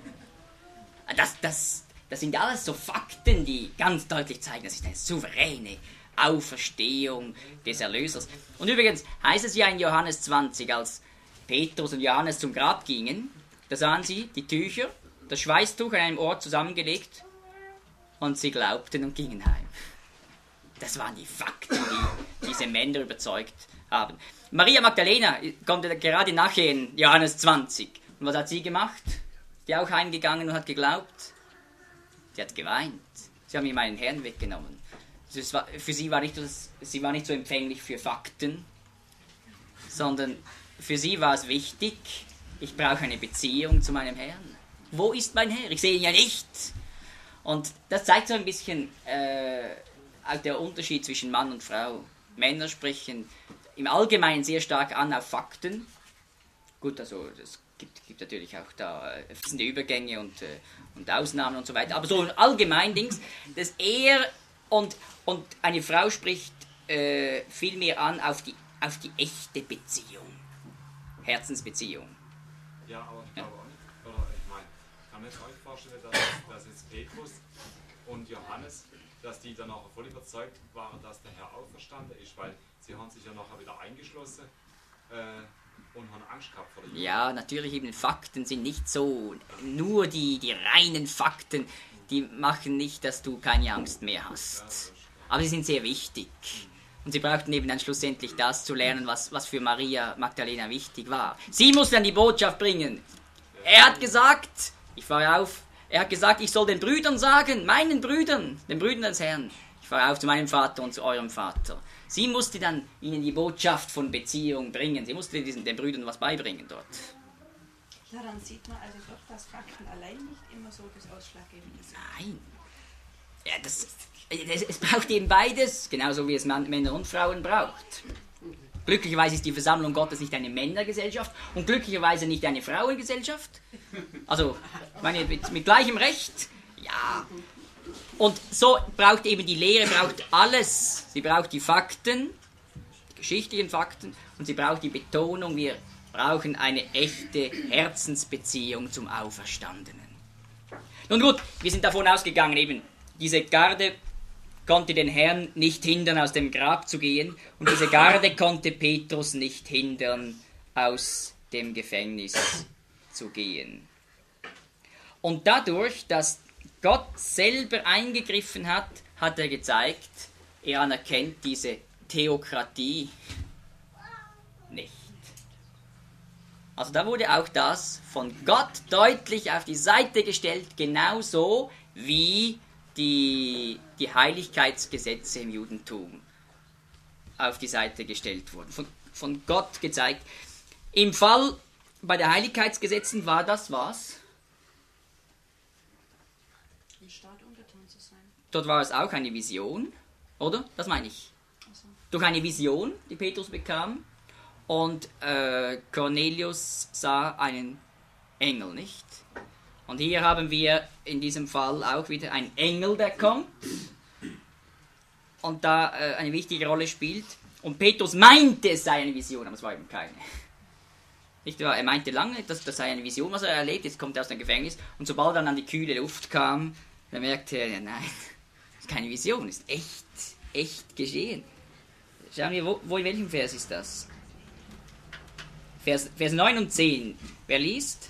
Das, das, das sind alles so Fakten, die ganz deutlich zeigen, das ist eine souveräne Auferstehung des Erlösers. Und übrigens heißt es ja in Johannes zwanzig, als Petrus und Johannes zum Grab gingen, da sahen sie die Tücher, das Schweißtuch an einem Ort zusammengelegt und sie glaubten und gingen heim. Das waren die Fakten, die diese Männer überzeugt haben. Maria Magdalena kommt gerade nachher in Johannes zwanzig. Und was hat sie gemacht? Die auch heimgegangen und hat geglaubt? Sie hat geweint. Sie haben ihm meinen Herrn weggenommen. Das war, für sie war nicht das, sie war nicht so empfänglich für Fakten, sondern für sie war es wichtig, ich brauche eine Beziehung zu meinem Herrn. Wo ist mein Herr? Ich sehe ihn ja nicht. Und das zeigt so ein bisschen äh, auch der Unterschied zwischen Mann und Frau. Männer sprechen im Allgemeinen sehr stark an auf Fakten. Gut, also es gibt, gibt natürlich auch da fließende Übergänge und, äh, und Ausnahmen und so weiter. Aber so ein Allgemeindings, dass er und, und eine Frau spricht äh, viel mehr an auf die, auf die echte Beziehung. Herzensbeziehung. Ja, aber ich glaube auch nicht. Oder ich meine, kann mir jetzt auch vorstellen, dass, dass jetzt Petrus und Johannes, dass die dann auch voll überzeugt waren, dass der Herr auferstanden ist, weil sie haben sich ja nachher wieder eingeschlossen äh, und haben Angst gehabt vor der Juden. Ja, natürlich eben Fakten sind nicht so, nur die, die reinen Fakten, die machen nicht, dass du keine Angst mehr hast. Aber sie sind sehr wichtig. Und sie brauchten eben dann schlussendlich das zu lernen, was, was für Maria Magdalena wichtig war. Sie musste dann die Botschaft bringen. Er hat gesagt, ich fahre auf, er hat gesagt, ich soll den Brüdern sagen, meinen Brüdern, den Brüdern des Herrn, ich fahre auf zu meinem Vater und zu eurem Vater. Sie musste dann ihnen die Botschaft von Beziehung bringen. Sie musste diesen, den Brüdern was beibringen dort. Daran sieht man also doch, dass Fakten allein nicht immer so das Ausschlaggebende sind. Nein. Ja, das, es, es braucht eben beides, genauso wie es Männer und Frauen braucht. Glücklicherweise ist die Versammlung Gottes nicht eine Männergesellschaft und glücklicherweise nicht eine Frauengesellschaft. Also, ich meine, mit, mit gleichem Recht, ja. Und so braucht eben die Lehre, braucht alles. Sie braucht die Fakten, die geschichtlichen Fakten, und sie braucht die Betonung, wir brauchen eine echte Herzensbeziehung zum Auferstandenen. Nun gut, wir sind davon ausgegangen, eben, diese Garde konnte den Herrn nicht hindern, aus dem Grab zu gehen, und diese Garde konnte Petrus nicht hindern, aus dem Gefängnis zu gehen. Und dadurch, dass Gott selber eingegriffen hat, hat er gezeigt, er anerkennt diese Theokratie nicht. Also da wurde auch das von Gott deutlich auf die Seite gestellt, genauso wie die, die Heiligkeitsgesetze im Judentum auf die Seite gestellt wurden. Von, von Gott gezeigt. Im Fall bei den Heiligkeitsgesetzen war das was? Dem Staat untertan zu sein. Dort war es auch eine Vision, oder? Das meine ich. Also, Durch eine Vision, die Petrus bekam, und äh, Cornelius sah einen Engel, nicht? Und hier haben wir in diesem Fall auch wieder einen Engel, der kommt und da äh, eine wichtige Rolle spielt. Und Petrus meinte, es sei eine Vision, aber es war eben keine. Nicht wahr? Er meinte lange, dass das sei eine Vision, was er erlebt. Jetzt kommt er aus dem Gefängnis und sobald er dann an die kühle Luft kam, dann merkte er, nein, das ist keine Vision, das ist echt, echt geschehen. Schauen wir, wo, wo in welchem Vers ist das? Vers, Vers neun und zehn. Wer liest?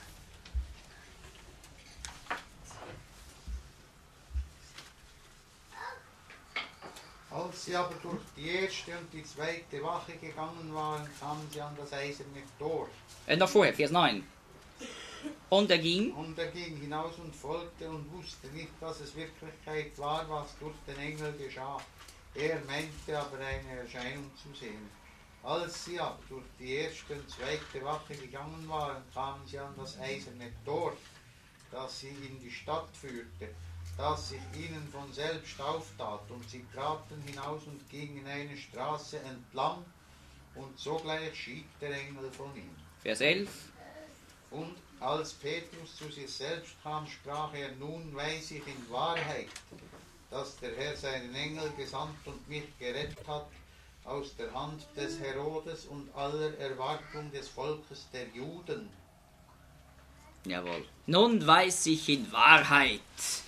Als sie aber durch die erste und die zweite Wache gegangen waren, kamen sie an das eiserne Tor. Äh, noch vorher, Vers neun. Und er ging. Und er ging hinaus und folgte und wusste nicht, dass es Wirklichkeit war, was durch den Engel geschah. Er meinte aber eine Erscheinung zu sehen. Als sie aber durch die erste und zweite Wache gegangen waren, kamen sie an das eiserne Tor, das sie in die Stadt führte, das sich ihnen von selbst auftat, und sie traten hinaus und gingen eine Straße entlang, und sogleich schied der Engel von ihnen. Vers elf. Und als Petrus zu sich selbst kam, sprach er, nun weiß ich in Wahrheit, dass der Herr seinen Engel gesandt und mich gerettet hat aus der Hand des Herodes und aller Erwartung des Volkes der Juden. Jawohl. Nun weiß ich in Wahrheit.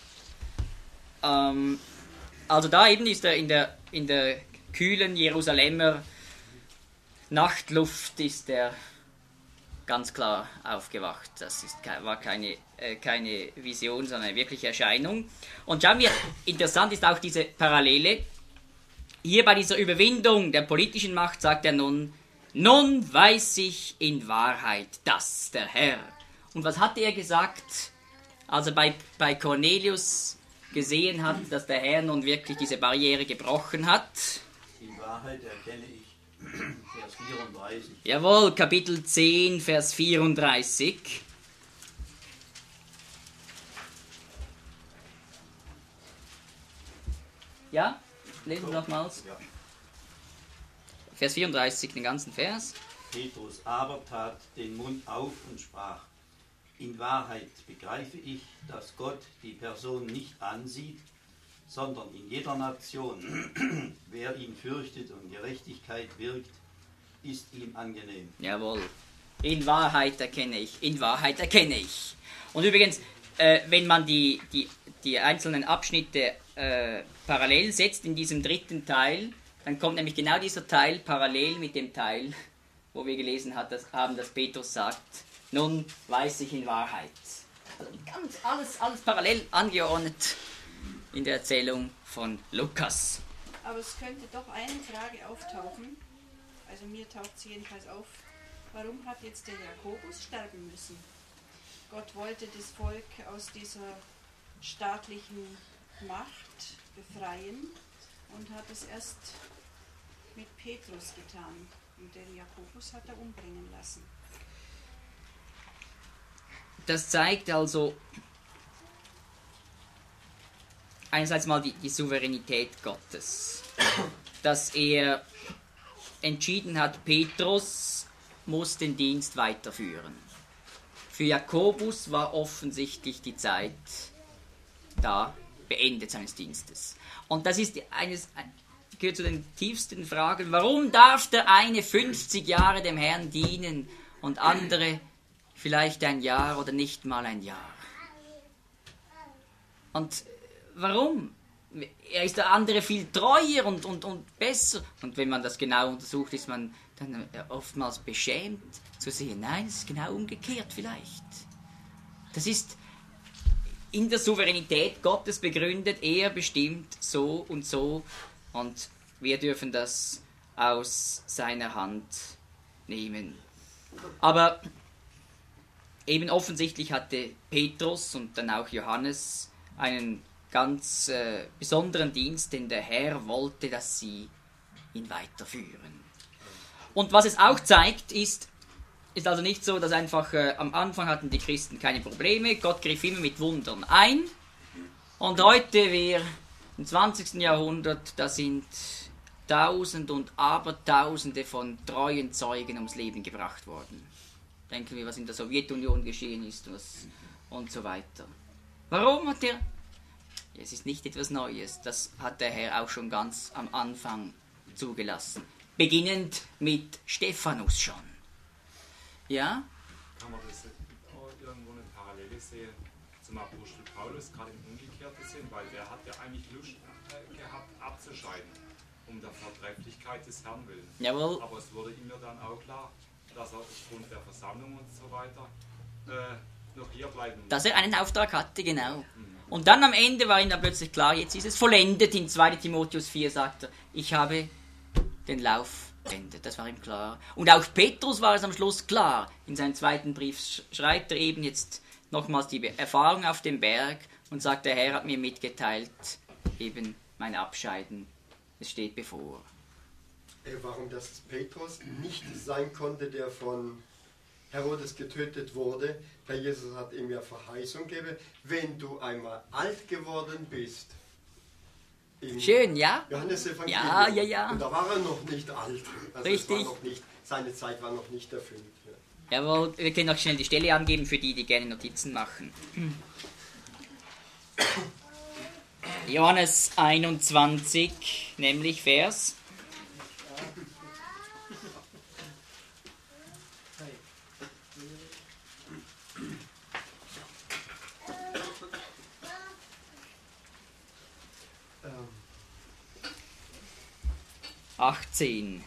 Ähm, also da eben ist er in der, in der kühlen Jerusalemer Nachtluft ist er ganz klar aufgewacht. Das ist, war keine, äh, keine Vision, sondern eine wirkliche Erscheinung. Und schauen wir, interessant ist auch diese Parallele. Hier bei dieser Überwindung der politischen Macht sagt er nun, nun weiß ich in Wahrheit, dass der Herr. Und was hatte er gesagt, als er bei, bei Cornelius gesehen hat, dass der Herr nun wirklich diese Barriere gebrochen hat? In Wahrheit erkenne ich, Vers vierunddreißig. Jawohl, Kapitel zehn, Vers vierunddreißig. Ja, lesen wir nochmals. Ja. Vers vierunddreißig, den ganzen Vers. Petrus aber tat den Mund auf und sprach, in Wahrheit begreife ich, dass Gott die Person nicht ansieht, sondern in jeder Nation, wer ihn fürchtet und Gerechtigkeit wirkt, ist ihm angenehm. Jawohl. In Wahrheit erkenne ich, in Wahrheit erkenne ich. Und übrigens, äh, wenn man die, die, die einzelnen Abschnitte äh, parallel setzt in diesem dritten Teil, dann kommt nämlich genau dieser Teil parallel mit dem Teil, wo wir gelesen hat, dass, haben, dass Petrus sagt, nun weiß ich in Wahrheit. Also ganz alles, alles parallel angeordnet in der Erzählung von Lukas. Aber es könnte doch eine Frage auftauchen, also mir taucht sie jedenfalls auf, warum hat jetzt der Jakobus sterben müssen? Gott wollte das Volk aus dieser staatlichen Macht befreien und hat es erst mit Petrus getan. Und den Jakobus hat er umbringen lassen. Das zeigt also einerseits mal die, die Souveränität Gottes, dass er entschieden hat, Petrus muss den Dienst weiterführen. Für Jakobus war offensichtlich die Zeit da beendet seines Dienstes. Und das ist eines, gehört zu den tiefsten Fragen. Warum darf der eine fünfzig Jahre dem Herrn dienen und andere vielleicht ein Jahr oder nicht mal ein Jahr? Und warum? Er ist der andere viel treuer und, und, und besser. Und wenn man das genau untersucht, ist man dann oftmals beschämt zu sehen, nein, es ist genau umgekehrt vielleicht. Das ist in der Souveränität Gottes begründet, er bestimmt so und so und wir dürfen das aus seiner Hand nehmen. Aber eben offensichtlich hatte Petrus und dann auch Johannes einen ganz äh, besonderen Dienst, denn der Herr wollte, dass sie ihn weiterführen. Und was es auch zeigt, ist, ist also nicht so, dass einfach äh, am Anfang hatten die Christen keine Probleme, Gott griff immer mit Wundern ein. Und heute, wir im zwanzigsten Jahrhundert, da sind Tausend und Abertausende von treuen Zeugen ums Leben gebracht worden. Denken wir, was in der Sowjetunion geschehen ist was, und so weiter. Warum hat er... Es ist nicht etwas Neues, das hat der Herr auch schon ganz am Anfang zugelassen. Beginnend mit Stephanus schon. Ja? Kann man das auch irgendwo eine Parallele sehen zum Apostel Paulus, gerade im umgekehrten Sinn, weil der hat ja eigentlich Lust äh, gehabt abzuscheiden, um der Vortrefflichkeit des Herrn willen. Jawohl. Aber es wurde ihm ja dann auch klar, dass er aufgrund der Versammlung und so weiter äh, noch hier bleiben muss. Dass er einen Auftrag hatte, genau. Mhm. Und dann am Ende war ihm dann plötzlich klar, jetzt ist es vollendet. In zweiter Timotheus vier sagt er, ich habe den Lauf beendet. Das war ihm klar. Und auch Petrus war es am Schluss klar. In seinem zweiten Brief schreibt er eben jetzt nochmals die Erfahrung auf dem Berg und sagt, der Herr hat mir mitgeteilt, eben mein Abscheiden, es steht bevor. Warum das Petrus nicht sein konnte, der von Herodes getötet wurde, weil Jesus hat ihm ja Verheißung gegeben, wenn du einmal alt geworden bist. Schön, ja? Johannes-Evangelium. Ja, ja, ja. Und da war er noch nicht alt. Also richtig. Es war noch nicht, seine Zeit war noch nicht erfüllt. Ja. Jawohl, wir können auch schnell die Stelle angeben für die, die gerne Notizen machen. Johannes einundzwanzig, nämlich Vers achtzehn.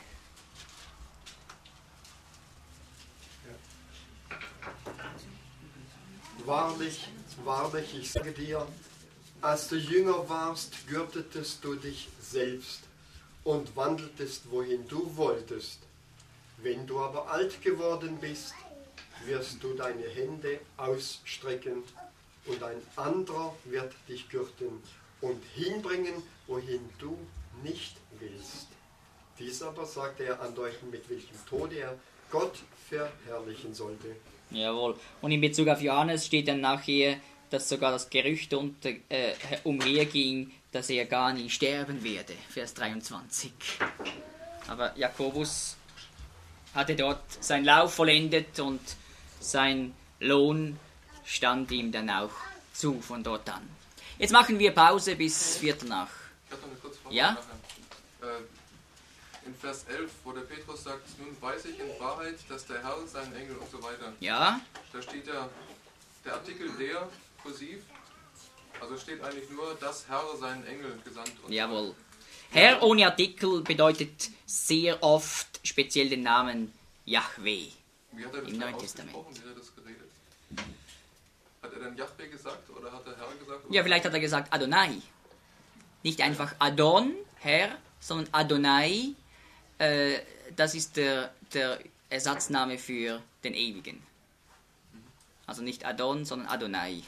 Wahrlich, wahrlich, ich sage dir, als du jünger warst, gürtetest du dich selbst und wandeltest, wohin du wolltest. Wenn du aber alt geworden bist, wirst du deine Hände ausstrecken und ein anderer wird dich gürten und hinbringen, wohin du nicht willst. Dies aber sagte er andeutend, mit welchem Tode er Gott verherrlichen sollte. Jawohl. Und in Bezug auf Johannes steht dann nachher, dass sogar das Gerücht unter, äh, umherging, dass er gar nie sterben werde. Vers dreiundzwanzig. Aber Jakobus hatte dort seinen Lauf vollendet und sein Lohn stand ihm dann auch zu von dort an. Jetzt machen wir Pause bis Viertel nach. Ich habe noch eine kurze Frage. Ja? Äh, in Vers elf, wo der Petrus sagt, nun weiß ich in Wahrheit, dass der Herr, seinen Engel und so weiter. Ja? Da steht ja der Artikel der, kursiv. Also steht eigentlich nur, dass Herr seinen Engel gesandt. Und Jawohl. Herr ohne Artikel bedeutet sehr oft speziell den Namen Yahweh. Wie hat er das Im dann Neuen Testament. ausgesprochen? Wie hat er das geredet? Hat er dann Yahweh gesagt oder hat er Herr gesagt? Ja, vielleicht hat er gesagt Adonai. Nicht einfach Adon, Herr, sondern Adonai. Äh, das ist der, der Ersatzname für den Ewigen. Also nicht Adon, sondern Adonai.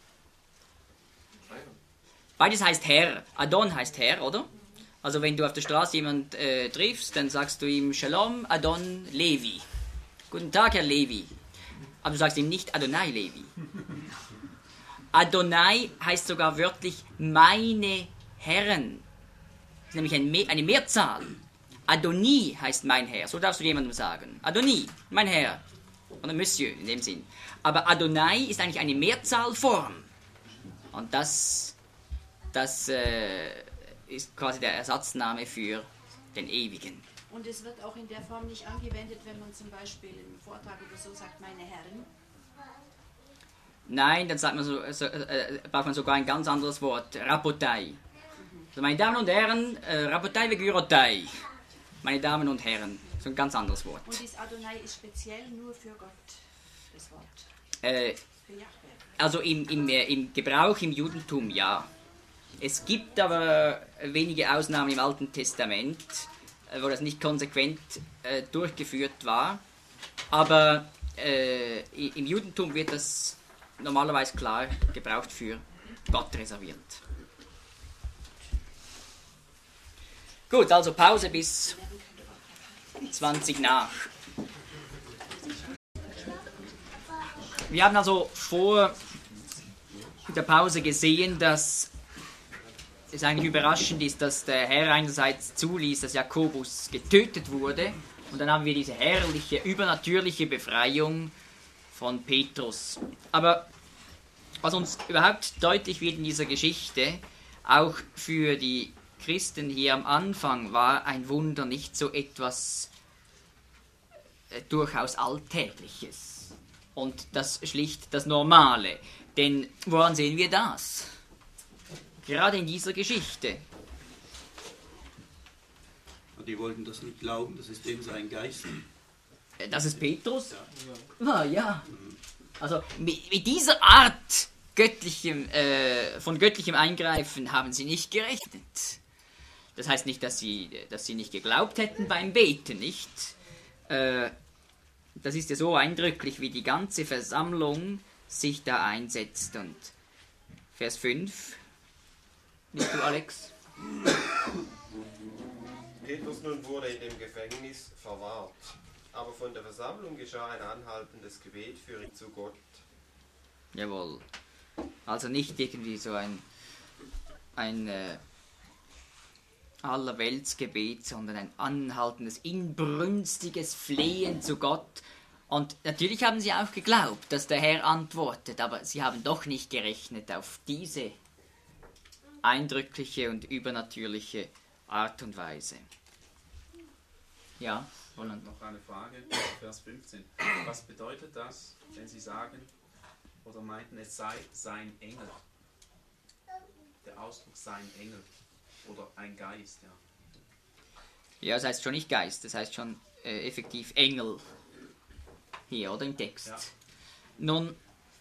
Beides heißt Herr. Adon heißt Herr, oder? Also wenn du auf der Straße jemanden äh, triffst, dann sagst du ihm Shalom Adon Levi. Guten Tag, Herr Levi. Aber du sagst ihm nicht Adonai Levi. Adonai heißt sogar wörtlich meine Herren. Das ist nämlich ein Me- eine Mehrzahl. Adoni heißt mein Herr. So darfst du jemandem sagen. Adoni, mein Herr. Oder Monsieur in dem Sinn. Aber Adonai ist eigentlich eine Mehrzahlform. Und das, das äh, ist quasi der Ersatzname für den Ewigen. Und es wird auch in der Form nicht angewendet, wenn man zum Beispiel im Vortrag oder so sagt, meine Herren. Nein, dann sagt man so, so, äh, braucht man sogar ein ganz anderes Wort. Rabotai. Also meine Damen und Herren, äh, Rabotai Vegurotai. Meine Damen und Herren. So ein ganz anderes Wort. Und dieses Adonai ist speziell nur für Gott, das Wort. Äh, Für Jahwe. Also im, im, äh, im Gebrauch im Judentum ja. Es gibt aber wenige Ausnahmen im Alten Testament, äh, wo das nicht konsequent äh, durchgeführt war. Aber äh, i- im Judentum wird das normalerweise klar gebraucht für Gott reserviert. Gut, also Pause bis zwanzig nach. Wir haben also vor der Pause gesehen, dass es eigentlich überraschend ist, dass der Herr einerseits zuließ, dass Jakobus getötet wurde, und dann haben wir diese herrliche, übernatürliche Befreiung von Petrus. Aber was uns überhaupt deutlich wird in dieser Geschichte, auch für die Christen hier am Anfang, war ein Wunder nicht so etwas äh, durchaus Alltägliches und das schlicht das Normale. Denn woran sehen wir das? Gerade in dieser Geschichte. Die wollten das nicht glauben, das ist eben sein Geist. Äh, Das ist Petrus? Ah, ja. Also mit, mit dieser Art göttlichem, äh, von göttlichem Eingreifen haben sie nicht gerechnet. Das heißt nicht, dass sie, dass sie nicht geglaubt hätten beim Beten, nicht? Äh, das ist ja so eindrücklich, wie die ganze Versammlung sich da einsetzt. Und Vers fünf. Nicht du, Alex? Petrus nun wurde in dem Gefängnis verwahrt, aber von der Versammlung geschah ein anhaltendes Gebet für ihn zu Gott. Jawohl. Also nicht irgendwie so ein, ein äh, Allerweltsgebet, sondern ein anhaltendes, inbrünstiges Flehen zu Gott. Und natürlich haben sie auch geglaubt, dass der Herr antwortet, aber sie haben doch nicht gerechnet auf diese eindrückliche und übernatürliche Art und Weise. Ja, Roland. Noch eine Frage, Vers fünfzehn. Was bedeutet das, wenn Sie sagen oder meinten, es sei sein Engel? Der Ausdruck sein Engel oder ein Geist, ja. Ja, das heißt schon nicht Geist, das heißt schon äh, effektiv Engel hier, oder im Text. Ja. Nun,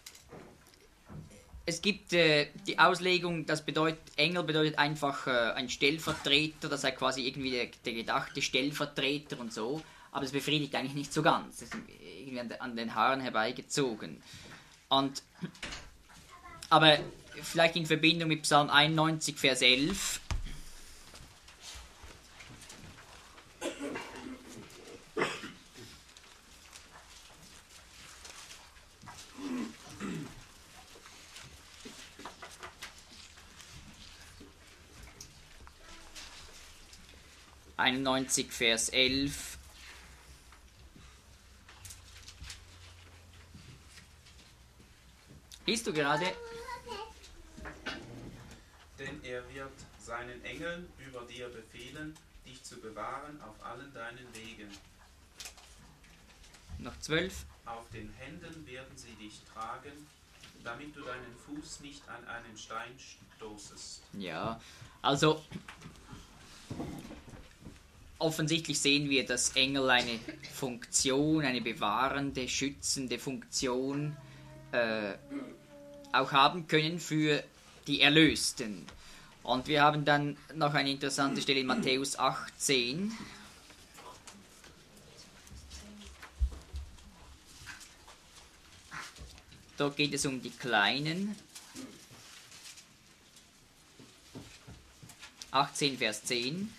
es gibt äh, die Auslegung, das bedeutet, Engel bedeutet einfach äh, ein Stellvertreter, das sei quasi irgendwie der, der gedachte Stellvertreter und so, aber es befriedigt eigentlich nicht so ganz, das ist irgendwie an, an den Haaren herbeigezogen. Und, aber vielleicht in Verbindung mit Psalm einundneunzig, Vers elf, einundneunzig, Vers elf. Liest du gerade? Denn er wird seinen Engeln über dir befehlen, dich zu bewahren auf allen deinen Wegen. Noch zwölf. Auf den Händen werden sie dich tragen, damit du deinen Fuß nicht an einen Stein stoßest. Ja, also offensichtlich sehen wir, dass Engel eine Funktion, eine bewahrende, schützende Funktion äh, auch haben können für die Erlösten. Und wir haben dann noch eine interessante Stelle in Matthäus achtzehn. Dort geht es um die Kleinen. achtzehn, Vers zehn.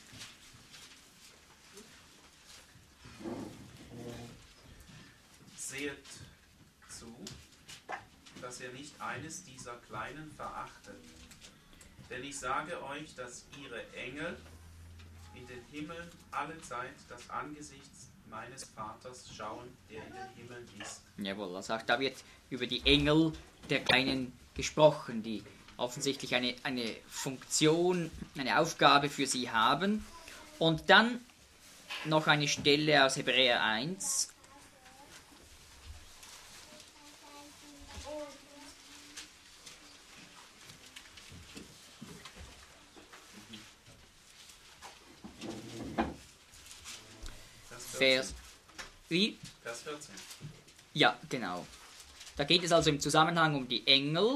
Seht zu, dass ihr nicht eines dieser Kleinen verachtet. Denn ich sage euch, dass ihre Engel in den Himmeln alle Zeit das Angesicht meines Vaters schauen, der in den Himmeln ist. Jawohl, also auch da wird über die Engel der Kleinen gesprochen, die offensichtlich eine, eine Funktion, eine Aufgabe für sie haben. Und dann noch eine Stelle aus Hebräer eins. Vers, wie? Vers vierzehn. Ja, genau. Da geht es also im Zusammenhang um die Engel.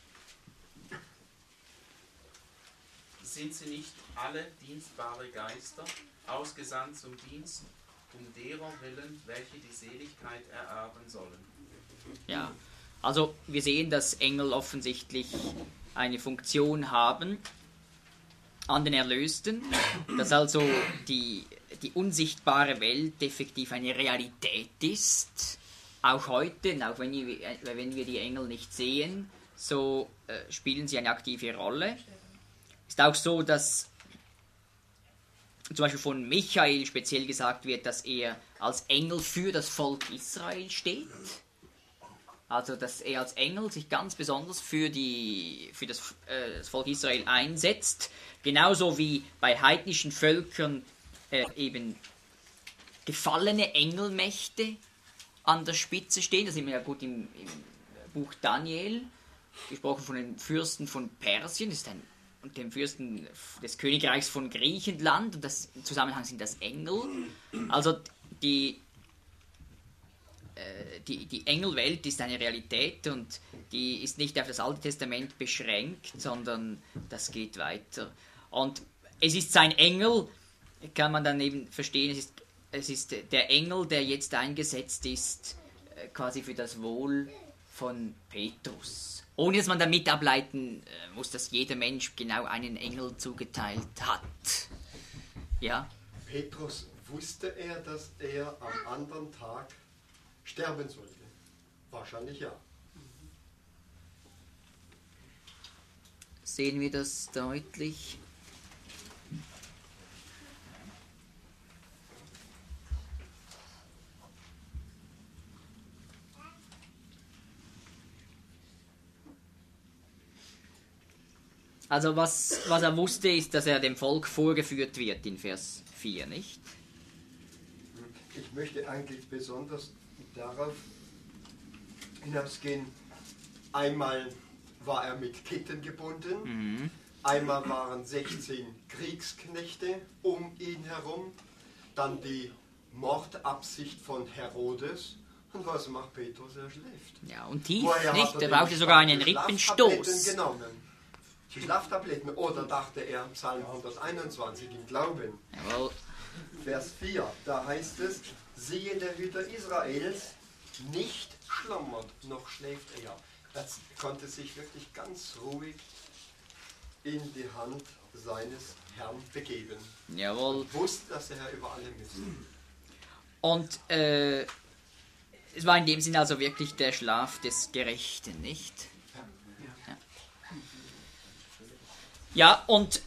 Sind sie nicht alle dienstbare Geister, ausgesandt zum Dienst, um derer willen, welche die Seligkeit ererben sollen? Ja, also wir sehen, dass Engel offensichtlich eine Funktion haben an den Erlösten, dass also die, die unsichtbare Welt effektiv eine Realität ist, auch heute, auch wenn wir, wenn wir die Engel nicht sehen, so äh, spielen sie eine aktive Rolle. Ist auch so, dass zum Beispiel von Michael speziell gesagt wird, dass er als Engel für das Volk Israel steht. Also, dass er als Engel sich ganz besonders für, die, für das, äh, das Volk Israel einsetzt. Genauso wie bei heidnischen Völkern äh, eben gefallene Engelmächte an der Spitze stehen. Da sind wir ja gut im, im Buch Daniel, gesprochen von den Fürsten von Persien. Das ist ein und dem Fürsten des Königreichs von Griechenland, und das, im Zusammenhang sind das Engel. Also die, äh, die, die Engelwelt ist eine Realität und die ist nicht auf das Alte Testament beschränkt, sondern das geht weiter. Und es ist sein Engel, kann man dann eben verstehen, es ist, es ist der Engel, der jetzt eingesetzt ist, äh, quasi für das Wohl von Petrus. Ohne dass man damit ableiten äh, muss, dass jeder Mensch genau einen Engel zugeteilt hat. Ja? Petrus, wusste er, dass er am anderen Tag sterben sollte? Wahrscheinlich ja. Sehen wir das deutlich? Also was, was er wusste, ist, dass er dem Volk vorgeführt wird in Vers vier, nicht? Ich möchte eigentlich besonders darauf hinausgehen, einmal war er mit Ketten gebunden, mhm. einmal waren sechzehn Kriegsknechte um ihn herum, dann die Mordabsicht von Herodes. Und was macht Petrus? Er schläft. Ja, und tief, nicht? Er brauchte sogar einen Rippenstoß. Genommen. Die Schlaftabletten, oder dachte er Psalm hunderteinundzwanzig im Glauben. Jawohl. Vers vier, da heißt es, siehe der Hüter Israels, nicht schlummert, noch schläft er. Er konnte sich wirklich ganz ruhig in die Hand seines Herrn begeben. Jawohl. Und wusste, dass der Herr über alle müsste. Und äh, es war in dem Sinne also wirklich der Schlaf des Gerechten, nicht? Ja, und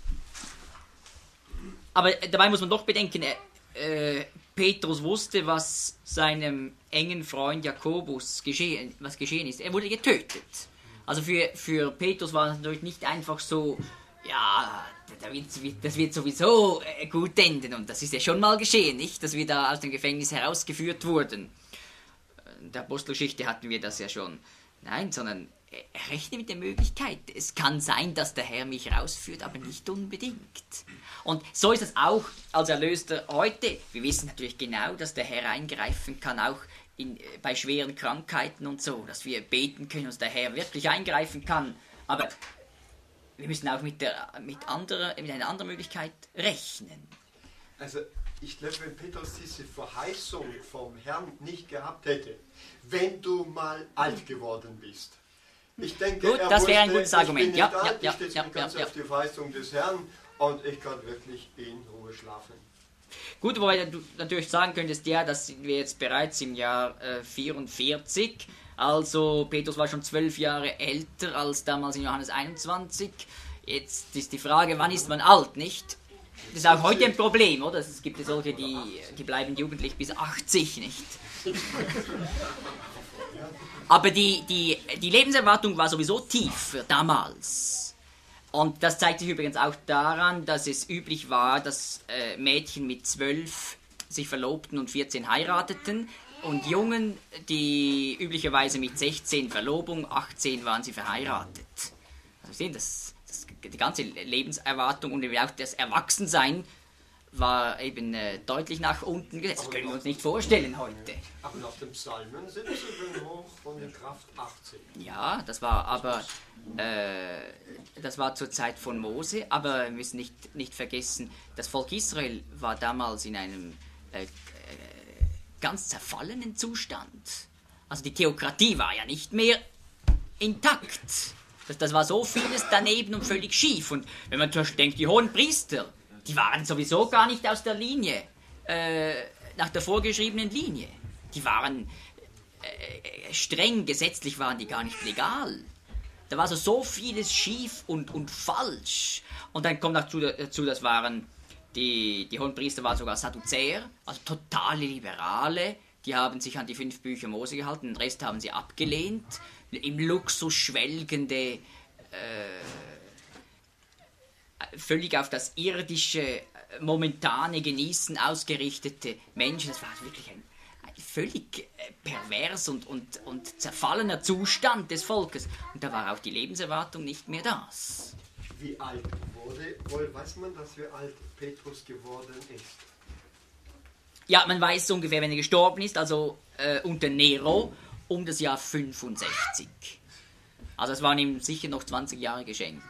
aber dabei muss man doch bedenken, äh, Petrus wusste, was seinem engen Freund Jakobus geschehen, was geschehen ist. Er wurde getötet. Also für, für Petrus war es natürlich nicht einfach so, ja, das wird sowieso gut enden. Und das ist ja schon mal geschehen, nicht? Dass wir da aus dem Gefängnis herausgeführt wurden. In der Apostelgeschichte hatten wir das ja schon. Nein, sondern rechne mit der Möglichkeit. Es kann sein, dass der Herr mich rausführt, aber nicht unbedingt. Und so ist es auch als Erlöster heute. Wir wissen natürlich genau, dass der Herr eingreifen kann, auch in, bei schweren Krankheiten und so, dass wir beten können, dass der Herr wirklich eingreifen kann. Aber wir müssen auch mit, der, mit, anderer, mit einer anderen Möglichkeit rechnen. Also ich glaube, wenn Petrus diese Verheißung vom Herrn nicht gehabt hätte, wenn du mal alt geworden bist. Ich denke, Gut, er das wäre ein wusste, gutes Argument. Ich bin Ja, nicht ja, alt, ja, ich stütze ja, mich ganz ja, auf die Verheißung des Herrn und ich kann wirklich in Ruhe schlafen. Gut, wobei du natürlich sagen könntest, ja, das sind wir jetzt bereits im Jahr äh, vierundvierzig. Also Petrus war schon zwölf Jahre älter als damals in Johannes einundzwanzig. Jetzt ist die Frage, wann ist man alt, nicht? Das ist auch heute ein Problem, oder? Es gibt ja solche, die, die bleiben jugendlich bis achtzig, nicht? Aber die, die, die Lebenserwartung war sowieso tiefer damals. Und das zeigt sich übrigens auch daran, dass es üblich war, dass äh, Mädchen mit zwölf sich verlobten und vierzehn heirateten und Jungen, die üblicherweise mit sechzehn Verlobung, achtzehn waren sie verheiratet. Also sehen, das, das, die ganze Lebenserwartung und auch das Erwachsensein war eben äh, deutlich nach unten gesetzt. Das können wir uns nicht vorstellen heute. Aber nach dem Psalmen sind sie schon hoch von der Kraft achtzehn. Ja, das war aber äh, das war zur Zeit von Mose, aber wir müssen nicht, nicht vergessen, das Volk Israel war damals in einem äh, äh, ganz zerfallenen Zustand. Also die Theokratie war ja nicht mehr intakt. Das, das war so vieles daneben und völlig schief. Und wenn man zum Beispiel denkt, die hohen Priester, die waren sowieso gar nicht aus der Linie, äh, nach der vorgeschriebenen Linie. Die waren äh, streng, gesetzlich waren die gar nicht legal. Da war also so vieles schief und, und falsch. Und dann kommt dazu, dazu das waren, die, die hohen Priester waren sogar Sadduzäer, also totale Liberale. Die haben sich an die fünf Bücher Mose gehalten, den Rest haben sie abgelehnt. Im Luxus schwelgende, äh, völlig auf das irdische, momentane Genießen ausgerichtete Menschen. Das war wirklich ein, ein völlig pervers und, und, und zerfallener Zustand des Volkes. Und da war auch die Lebenserwartung nicht mehr das. Wie alt wurde, wohl weiß man, dass wie alt Petrus geworden ist? Ja, man weiß ungefähr, wenn er gestorben ist, also äh, unter Nero, um das Jahr fünfundsechzig. Also es waren ihm sicher noch zwanzig Jahre geschenkt.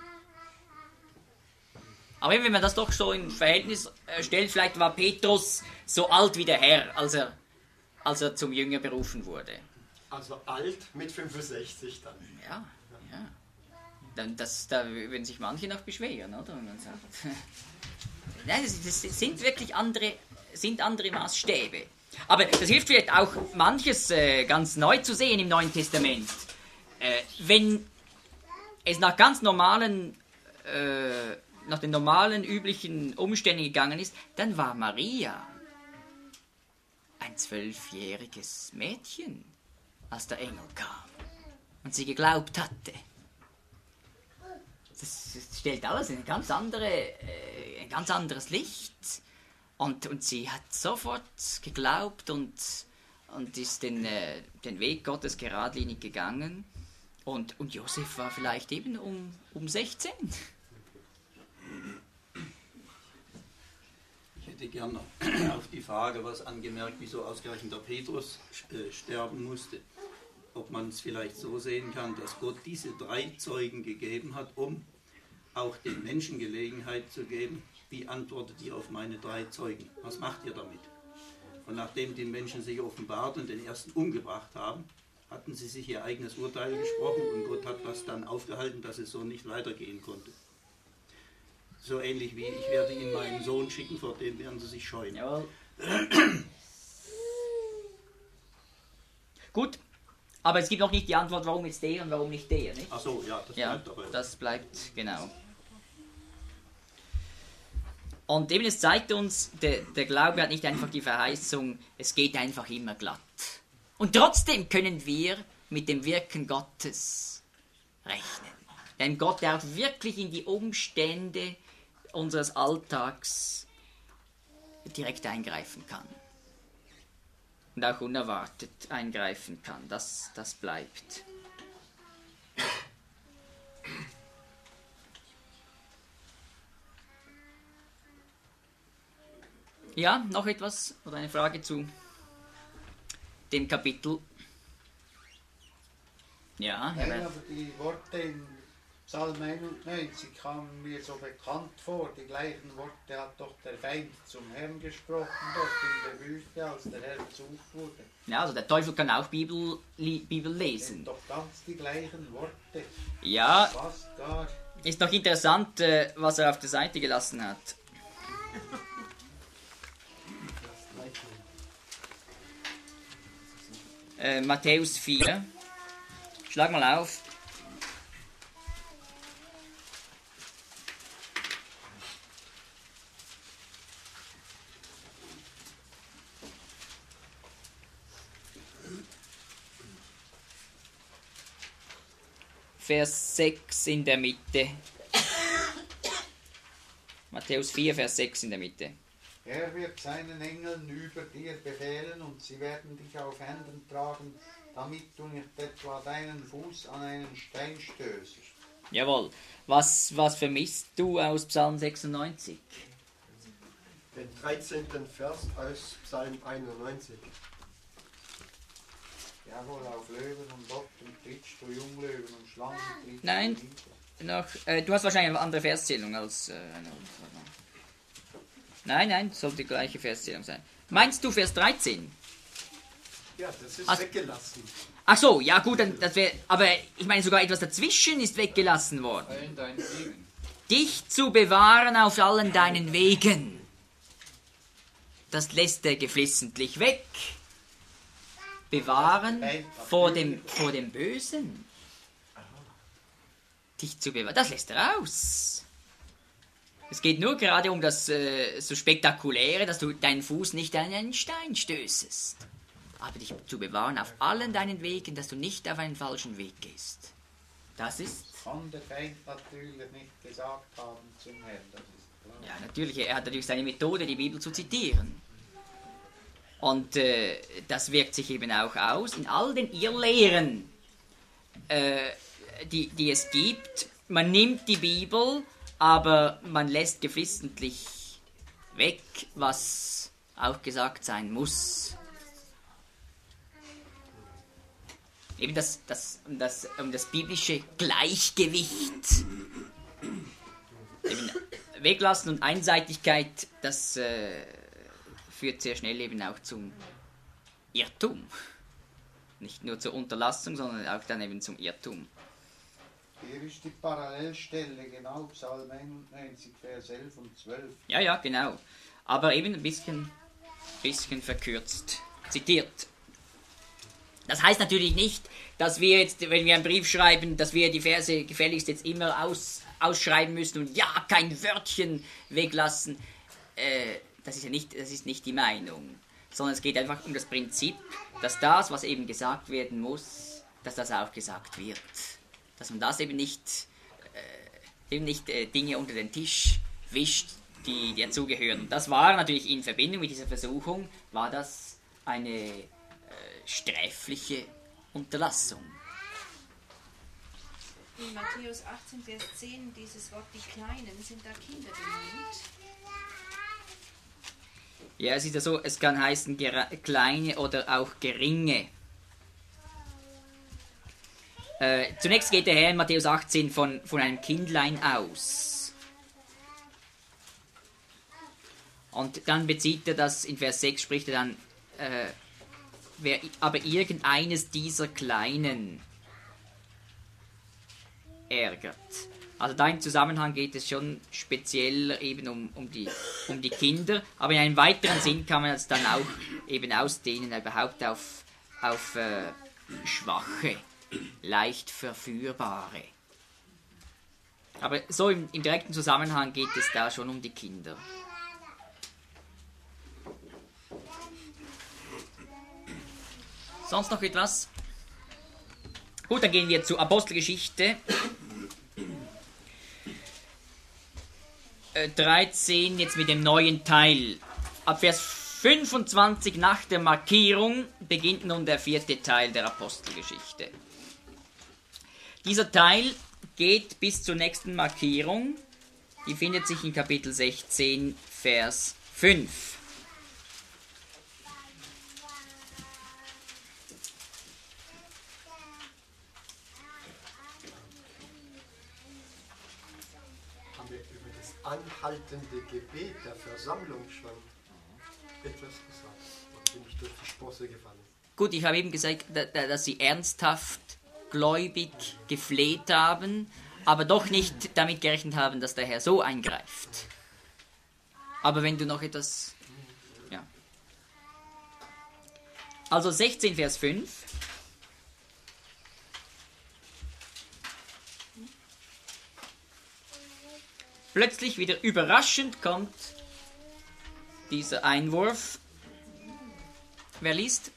Aber wenn man das doch so in Verhältnis äh, stellt, vielleicht war Petrus so alt wie der Herr, als er, als er zum Jünger berufen wurde. Also alt mit fünfundsechzig dann. Ja, ja. Dann, das, da würden sich manche noch beschweren, oder? Wenn man sagt. Nein, das, das sind wirklich andere, sind andere Maßstäbe. Aber das hilft vielleicht auch, manches äh, ganz neu zu sehen im Neuen Testament. Äh, wenn es nach ganz normalen, äh, nach den normalen, üblichen Umständen gegangen ist, dann war Maria ein zwölfjähriges Mädchen, als der Engel kam und sie geglaubt hatte. Das, das stellt alles in ein ganz, andere, äh, ein ganz anderes Licht. Und, und sie hat sofort geglaubt und, und ist den, äh, den Weg Gottes geradlinig gegangen. Und, und Josef war vielleicht eben um, um sechzehn. Ich hätte gerne auf die Frage was angemerkt, wieso ausgerechnet der Petrus äh, sterben musste. Ob man es vielleicht so sehen kann, dass Gott diese drei Zeugen gegeben hat, um auch den Menschen Gelegenheit zu geben, wie antwortet ihr auf meine drei Zeugen? Was macht ihr damit? Und nachdem die Menschen sich offenbart und den ersten umgebracht haben, hatten sie sich ihr eigenes Urteil gesprochen und Gott hat das dann aufgehalten, dass es so nicht weitergehen konnte. So ähnlich wie, ich werde ihnen meinen Sohn schicken, vor dem werden sie sich scheuen. Jawohl. Gut, aber es gibt noch nicht die Antwort, warum jetzt der und warum nicht der, nicht? Ach so, ja, das Ja, bleibt dabei. das bleibt, genau. Und eben, es zeigt uns, der, der Glaube hat nicht einfach die Verheißung, es geht einfach immer glatt. Und trotzdem können wir mit dem Wirken Gottes rechnen. Denn Gott, der auch wirklich in die Umstände unseres Alltags direkt eingreifen kann. Und auch unerwartet eingreifen kann. Das, das bleibt. Ja, noch etwas oder eine Frage zu dem Kapitel? Ja, Herr Nein, Werner. aber die Worte im Psalm einundneunzig kamen mir so bekannt vor. Die gleichen Worte hat doch der Feind zum Herrn gesprochen, dort in der Wüste, als der Herr besucht wurde. Ja, also der Teufel kann auch Bibel, Bibel Das lesen. sind doch ganz die gleichen Worte. Ja, Fast gar. ist noch interessant, äh, was er auf der Seite gelassen hat. Äh, Matthäus vier. Schlag mal auf. Vers sechs in der Mitte. Matthäus vier, Vers sechs in der Mitte. Er wird seinen Engeln über dir befehlen und sie werden dich auf Händen tragen, damit du nicht etwa deinen Fuß an einen Stein stößt. Jawohl. Was, was vermisst du aus Psalm sechsundneunzig? Den dreizehnten Vers aus Psalm einundneunzig. Jawohl, auf Löwen und Ottern trittst du Junglöwen und Schlangen trittst Nein. du nieder. Noch, äh, du hast wahrscheinlich eine andere Verszählung als äh, eine. Nein, nein, sollte die gleiche Verszählung sein. Meinst du Vers dreizehn? Ja, das ist Ach- weggelassen. Ach so, ja gut, dann, das wäre. Aber ich meine, sogar etwas dazwischen ist weggelassen worden. Allen deinen Wegen. Dich zu bewahren auf allen deinen Wegen. Das lässt er geflissentlich weg. Bewahren vor dem, vor dem Bösen. Dich zu bewahren, das lässt er aus. Es geht nur gerade um das äh, so Spektakuläre, dass du deinen Fuß nicht an einen Stein stößest. Aber dich zu bewahren auf allen deinen Wegen, dass du nicht auf einen falschen Weg gehst. Das ist... Kann der Feind natürlich nicht gesagt haben zum Herrn, das ist klar. Ja, natürlich, er hat natürlich seine Methode, die Bibel zu zitieren. Und äh, das wirkt sich eben auch aus in all den Irrlehren, äh, die, die es gibt. Man nimmt die Bibel, aber man lässt geflissentlich weg, was auch gesagt sein muss. Eben das, das, um, das, um das biblische Gleichgewicht. Eben Weglassen und Einseitigkeit, das äh, führt sehr schnell eben auch zum Irrtum. Nicht nur zur Unterlassung, sondern auch dann eben zum Irrtum. Hier ist die Parallelstelle, genau, Psalm einundneunzig, Vers elf und zwölf. Ja, ja, genau. Aber eben ein bisschen, bisschen verkürzt zitiert. Das heißt natürlich nicht, dass wir jetzt, wenn wir einen Brief schreiben, dass wir die Verse gefälligst jetzt immer aus, ausschreiben müssen und ja, kein Wörtchen weglassen. Äh, das ist ja nicht, das ist nicht die Meinung. Sondern es geht einfach um das Prinzip, dass das, was eben gesagt werden muss, dass das auch gesagt wird. Dass man das eben nicht, äh, eben nicht äh, Dinge unter den Tisch wischt, die dazugehören. Und das war natürlich in Verbindung mit dieser Versuchung, war das eine äh, sträfliche Unterlassung. In Matthäus achtzehn, Vers zehn, dieses Wort, die Kleinen, sind da Kinder gemeint? Ja, es ist ja so, es kann heißen gera- kleine oder auch geringe. Äh, zunächst geht der Herr in Matthäus achtzehn von, von einem Kindlein aus. Und dann bezieht er das, in Vers sechs spricht er dann, äh, wer aber irgendeines dieser Kleinen ärgert. Also da im Zusammenhang geht es schon speziell eben um, um, die, um die Kinder, aber in einem weiteren Sinn kann man es dann auch eben ausdehnen, überhaupt auf, auf äh, Schwache, leicht Verführbare. Aber so im, im direkten Zusammenhang geht es da schon um die Kinder. Sonst noch etwas? Gut, dann gehen wir zur Apostelgeschichte. Äh, dreizehn, jetzt mit dem neuen Teil. Ab Vers fünfundzwanzig nach der Markierung beginnt nun der vierte Teil der Apostelgeschichte. Dieser Teil geht bis zur nächsten Markierung. Die findet sich in Kapitel sechzehn, Vers fünf. anhaltende Gebet der Versammlung schon etwas gesagt. Da bin ich durch die Sprosse gefallen. Gut, ich habe eben gesagt, dass sie ernsthaft, gläubig gefleht haben, aber doch nicht damit gerechnet haben, dass der Herr so eingreift. Aber wenn du noch etwas... Ja. Also sechzehn, Vers fünf. Plötzlich wieder überraschend kommt dieser Einwurf. Wer liest?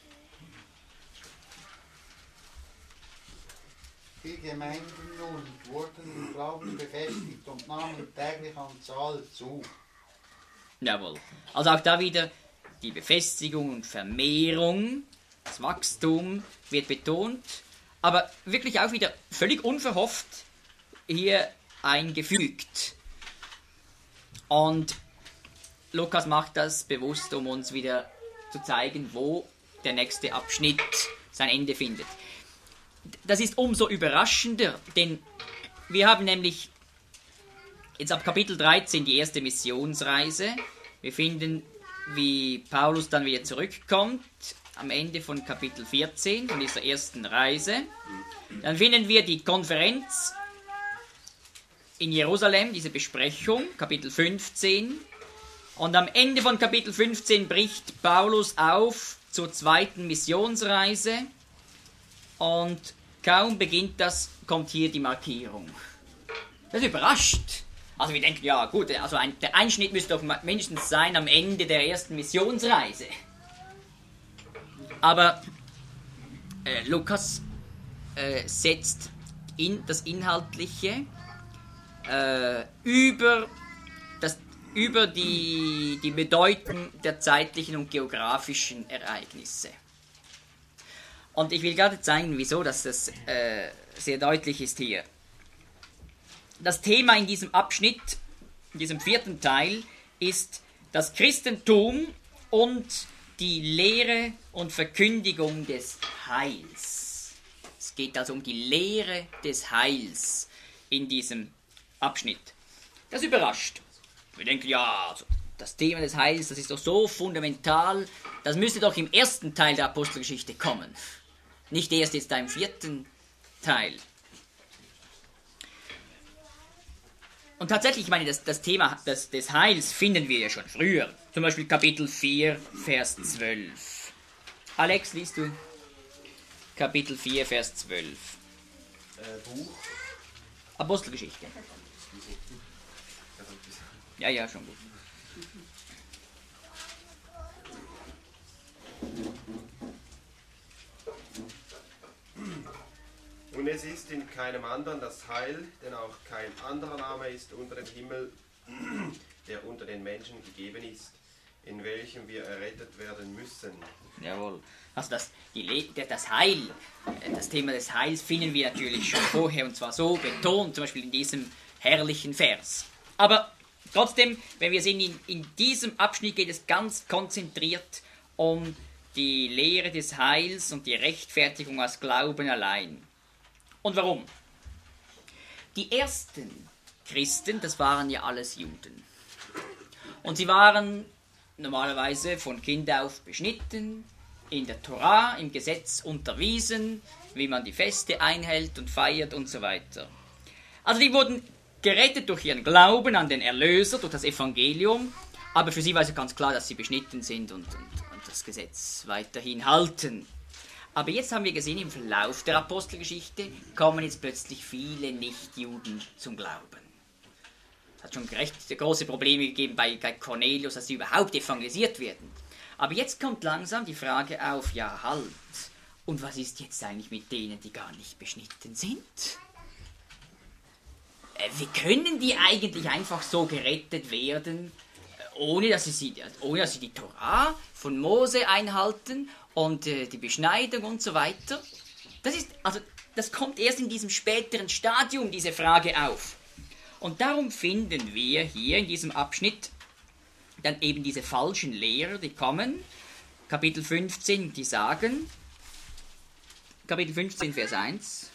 Die Gemeinden nun wurden im Glauben befestigt und nahmen täglich an Zahl zu. Jawohl. Also auch da wieder die Befestigung und Vermehrung, das Wachstum wird betont, aber wirklich auch wieder völlig unverhofft hier eingefügt. Und Lukas macht das bewusst, um uns wieder zu zeigen, wo der nächste Abschnitt sein Ende findet. Das ist umso überraschender, denn wir haben nämlich jetzt ab Kapitel dreizehn die erste Missionsreise. Wir finden, wie Paulus dann wieder zurückkommt, am Ende von Kapitel vierzehn, von dieser ersten Reise. Dann finden wir die Konferenz in Jerusalem, diese Besprechung, Kapitel fünfzehn. Und am Ende von Kapitel fünfzehn bricht Paulus auf zur zweiten Missionsreise. Und kaum beginnt das, kommt hier die Markierung. Das überrascht. Also wir denken, ja gut, also ein, der Einschnitt müsste doch mindestens sein am Ende der ersten Missionsreise. Aber äh, Lukas äh, setzt in das Inhaltliche äh, über, das, über die, die Bedeutung der zeitlichen und geografischen Ereignisse. Und ich will gerade zeigen, wieso dass das äh, sehr deutlich ist hier. Das Thema in diesem Abschnitt, in diesem vierten Teil, ist das Christentum und die Lehre und Verkündigung des Heils. Es geht also um die Lehre des Heils in diesem Abschnitt. Das überrascht. Wir denken, ja, das Thema des Heils, das ist doch so fundamental, das müsste doch im ersten Teil der Apostelgeschichte kommen. Nicht erst jetzt im vierten Teil. Und tatsächlich, ich meine, das, das Thema des, des Heils finden wir ja schon früher. Zum Beispiel Kapitel vier, Vers zwölf. Alex, liest du? Kapitel vier, Vers zwölf. Äh, Buch. Apostelgeschichte. Ja, ja, schon gut. Und es ist in keinem anderen das Heil, denn auch kein anderer Name ist unter dem Himmel, der unter den Menschen gegeben ist, in welchem wir errettet werden müssen. Jawohl. Also das, die, das Heil, das Thema des Heils finden wir natürlich schon vorher, und zwar so betont, zum Beispiel in diesem herrlichen Vers. Aber trotzdem, wenn wir sehen, in, in diesem Abschnitt geht es ganz konzentriert um die Lehre des Heils und die Rechtfertigung aus Glauben allein. Und warum? Die ersten Christen, das waren ja alles Juden. Und sie waren normalerweise von Kind auf beschnitten, in der Tora, im Gesetz unterwiesen, wie man die Feste einhält und feiert und so weiter. Also die wurden gerettet durch ihren Glauben an den Erlöser, durch das Evangelium, aber für sie war es ja ganz klar, dass sie beschnitten sind und, und, und das Gesetz weiterhin halten. Aber jetzt haben wir gesehen, im Verlauf der Apostelgeschichte kommen jetzt plötzlich viele Nichtjuden zum Glauben. Es hat schon recht große Probleme gegeben bei, bei Cornelius, dass sie überhaupt evangelisiert werden. Aber jetzt kommt langsam die Frage auf, ja halt, und was ist jetzt eigentlich mit denen, die gar nicht beschnitten sind? Äh, wie können die eigentlich einfach so gerettet werden, ohne dass sie, ohne dass sie die Tora von Mose einhalten und äh, die Beschneidung und so weiter? Das ist, also, das kommt erst in diesem späteren Stadium, diese Frage auf. Und darum finden wir hier in diesem Abschnitt dann eben diese falschen Lehrer, die kommen, Kapitel fünfzehn, die sagen, Kapitel fünfzehn, Vers eins,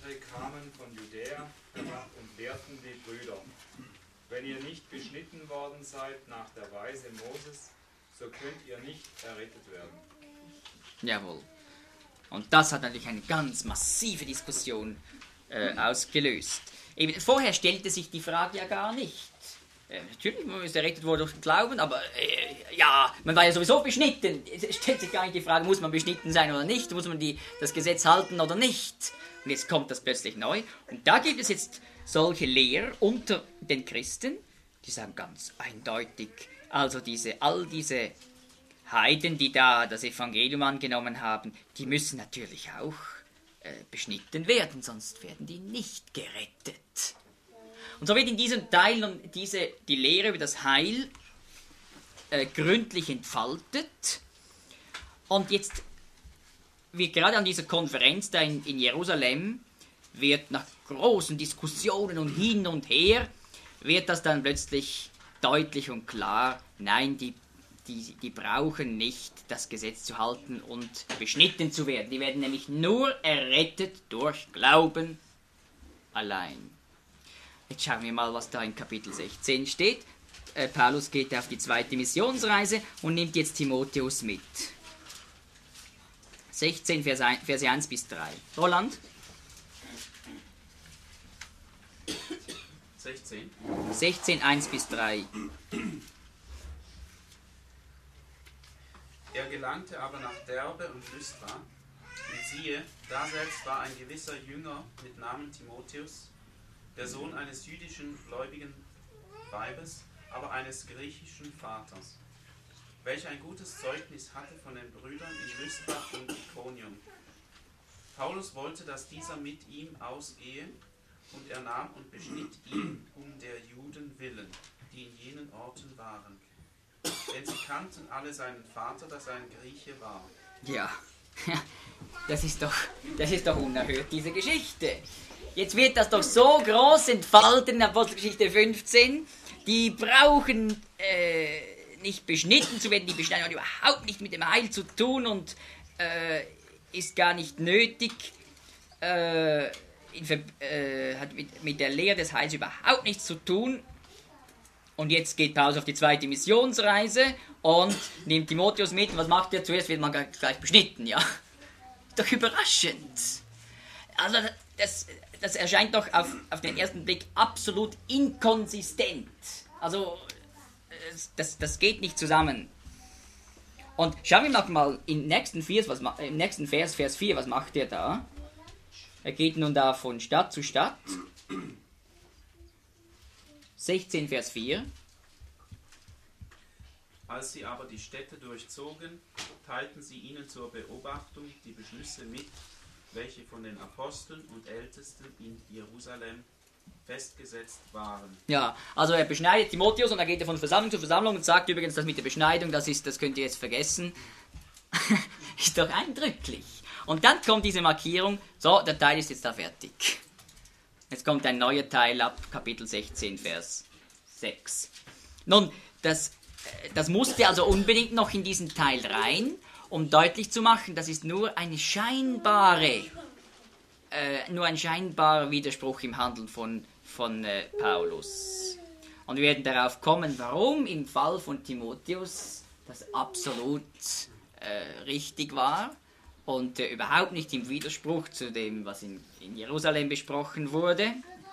andere kamen von Judäa herab und lehrten die Brüder: Wenn ihr nicht beschnitten worden seid nach der Weise Moses, so könnt ihr nicht errettet werden. Jawohl. Und das hat natürlich eine ganz massive Diskussion äh, ausgelöst. Eben, vorher stellte sich die Frage ja gar nicht. Äh, natürlich, man ist errettet worden durch den Glauben, aber äh, ja, man war ja sowieso beschnitten. Es stellt sich gar nicht die Frage, muss man beschnitten sein oder nicht, muss man die, das Gesetz halten oder nicht. Und jetzt kommt das plötzlich neu. Und da gibt es jetzt solche Lehrer unter den Christen, die sagen ganz eindeutig, also diese, all diese Heiden, die da das Evangelium angenommen haben, die müssen natürlich auch äh, beschnitten werden, sonst werden die nicht gerettet. Und so wird in diesem Teil nun diese, die Lehre über das Heil äh, gründlich entfaltet. Und jetzt wird gerade an dieser Konferenz da in, in Jerusalem, wird nach großen Diskussionen und hin und her, wird das dann plötzlich deutlich und klar, nein, die Die, die brauchen nicht das Gesetz zu halten und beschnitten zu werden. Die werden nämlich nur errettet durch Glauben allein. Jetzt schauen wir mal, was da in Kapitel sechzehn steht. Äh, Paulus geht auf die zweite Missionsreise und nimmt jetzt Timotheus mit. sechzehn, Verse eins, Verse eins bis drei. Roland? sechzehn. sechzehn, eins bis drei. Er gelangte aber nach Derbe und Lystra, und siehe, daselbst war ein gewisser Jünger mit Namen Timotheus, der Sohn eines jüdischen gläubigen Weibes, aber eines griechischen Vaters, welcher ein gutes Zeugnis hatte von den Brüdern in Lystra und Ikonium. Paulus wollte, dass dieser mit ihm ausehe, und er nahm und beschnitt ihn um der Juden willen, die in jenen Orten waren. Denn sie kannten alle seinen Vater, dass er ein Grieche war. Ja, das ist doch, das ist doch unerhört, diese Geschichte. Jetzt wird das doch so groß entfalten in Apostelgeschichte fünfzehn. Die brauchen äh, nicht beschnitten zu werden, die Beschneidung hat überhaupt nicht mit dem Heil zu tun und äh, ist gar nicht nötig, äh, in, äh, hat mit, mit der Lehre des Heils überhaupt nichts zu tun. Und jetzt geht Paulus auf die zweite Missionsreise und nimmt Timotheus mit. Und was macht er? Zuerst wird man gleich beschnitten, ja. Doch überraschend. Also das, das erscheint doch auf, auf den ersten Blick absolut inkonsistent. Also das, das geht nicht zusammen. Und schauen wir mal im nächsten Vers, was, im nächsten Vers, Vers vier, was macht er da? Er geht nun da von Stadt zu Stadt. sechzehn, Vers vier. Als sie aber die Städte durchzogen, teilten sie ihnen zur Beobachtung die Beschlüsse mit, welche von den Aposteln und Ältesten in Jerusalem festgesetzt waren. Ja, also er beschneidet Timotheus und dann geht er von Versammlung zu Versammlung und sagt übrigens, das mit der Beschneidung, das ist, das könnt ihr jetzt vergessen. Ist doch eindrücklich. Und dann kommt diese Markierung, so, der Teil ist jetzt da fertig. Jetzt kommt ein neuer Teil ab Kapitel sechzehn, Vers sechs. Nun, das, das musste also unbedingt noch in diesen Teil rein, um deutlich zu machen, das ist nur eine scheinbare, äh, nur ein scheinbarer Widerspruch im Handeln von, von äh, Paulus. Und wir werden darauf kommen, warum im Fall von Timotheus das absolut äh, richtig war. Und äh, überhaupt nicht im Widerspruch zu dem, was in, in Jerusalem besprochen wurde.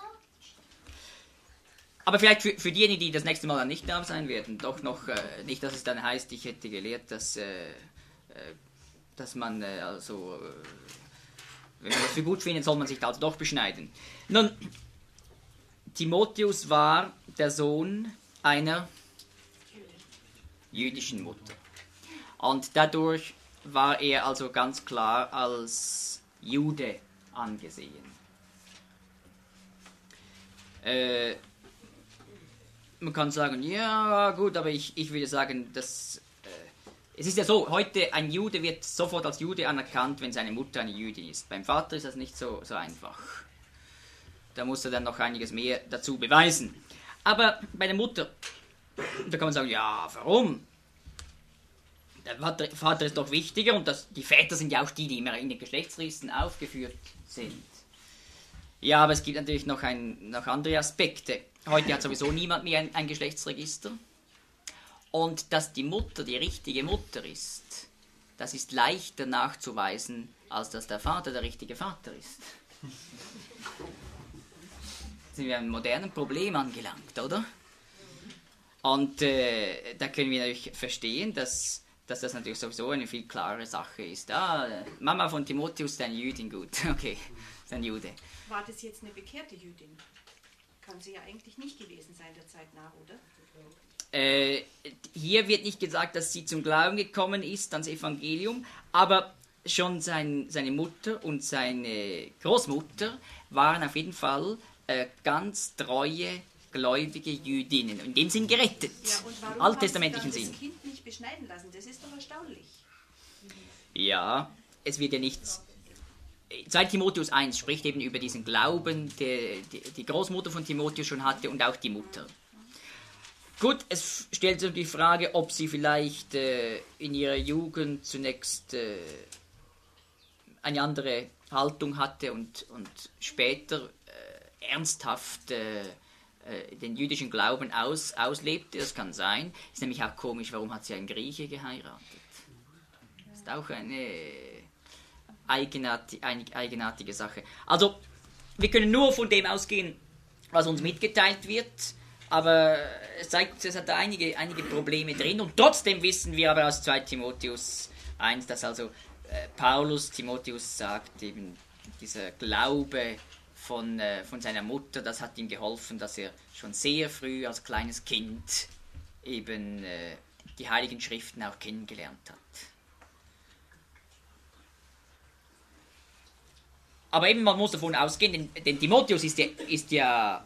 Aber vielleicht für, für diejenigen, die das nächste Mal dann nicht da sein werden, doch noch äh, nicht, dass es dann heißt, ich hätte gelehrt, dass, äh, äh, dass man äh, also, äh, wenn man das für gut findet, soll man sich also doch beschneiden. Nun, Timotheus war der Sohn einer jüdischen Mutter. Und dadurch war er also ganz klar als Jude angesehen. Äh, man kann sagen, ja gut, aber ich, ich würde sagen, dass äh, es ist ja so, heute ein Jude wird sofort als Jude anerkannt, wenn seine Mutter eine Jüdin ist. Beim Vater ist das nicht so, so einfach. Da muss er dann noch einiges mehr dazu beweisen. Aber bei der Mutter, da kann man sagen, ja, warum? Der Vater ist doch wichtiger und das, die Väter sind ja auch die, die immer in den Geschlechtslisten aufgeführt sind. Ja, aber es gibt natürlich noch, ein, noch andere Aspekte. Heute hat sowieso niemand mehr ein, ein Geschlechtsregister. Und dass die Mutter die richtige Mutter ist, das ist leichter nachzuweisen, als dass der Vater der richtige Vater ist. Sind wir einem modernen Problem angelangt, oder? Und äh, da können wir natürlich verstehen, dass, dass das natürlich sowieso eine viel klarere Sache ist. Ah, Mama von Timotheus ist eine Jüdin, gut, okay, ist ein Jude. War das jetzt eine bekehrte Jüdin? Kann sie ja eigentlich nicht gewesen sein der Zeit nach, oder? Äh, hier wird nicht gesagt, dass sie zum Glauben gekommen ist, ans Evangelium, aber schon sein, seine Mutter und seine Großmutter waren auf jeden Fall äh, ganz treue, gläubige Jüdinnen. In dem Sinn gerettet. Ja, und warum im alttestamentlichen haben sie dann Sinn. das Kind nicht beschneiden lassen? Das ist doch erstaunlich. Ja, es wird ja nichts. zweiter Timotheus eins spricht eben über diesen Glauben, der die, die Großmutter von Timotheus schon hatte und auch die Mutter. Gut, es stellt sich die Frage, ob sie vielleicht äh, in ihrer Jugend zunächst äh, eine andere Haltung hatte und, und später äh, ernsthaft äh, äh, den jüdischen Glauben aus, auslebte. Das kann sein. Ist nämlich auch komisch, warum hat sie einen Grieche geheiratet? Das ist auch eine eigenartige, eine eigenartige Sache. Also, wir können nur von dem ausgehen, was uns mitgeteilt wird. Aber es zeigt, es hat da einige, einige Probleme drin. Und trotzdem wissen wir aber aus zweiter Timotheus eins, dass also äh, Paulus Timotheus sagt, eben dieser Glaube von, äh, von seiner Mutter, das hat ihm geholfen, dass er schon sehr früh als kleines Kind eben äh, die Heiligen Schriften auch kennengelernt hat. Aber eben, man muss davon ausgehen, denn, denn Timotheus ist ja, ist ja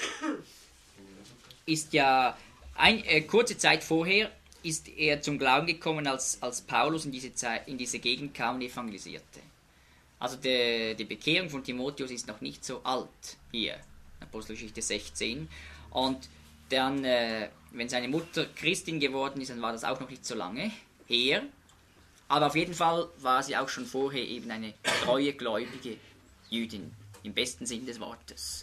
ist ja ein, äh, kurze Zeit vorher ist er zum Glauben gekommen, als, als Paulus in diese, Zeit, in diese Gegend kam und evangelisierte. Also der, die Bekehrung von Timotheus ist noch nicht so alt hier, Apostelgeschichte sechzehn. Und dann, äh, wenn seine Mutter Christin geworden ist, dann war das auch noch nicht so lange her. Aber auf jeden Fall war sie auch schon vorher eben eine treue, gläubige Jüdin, im besten Sinn des Wortes.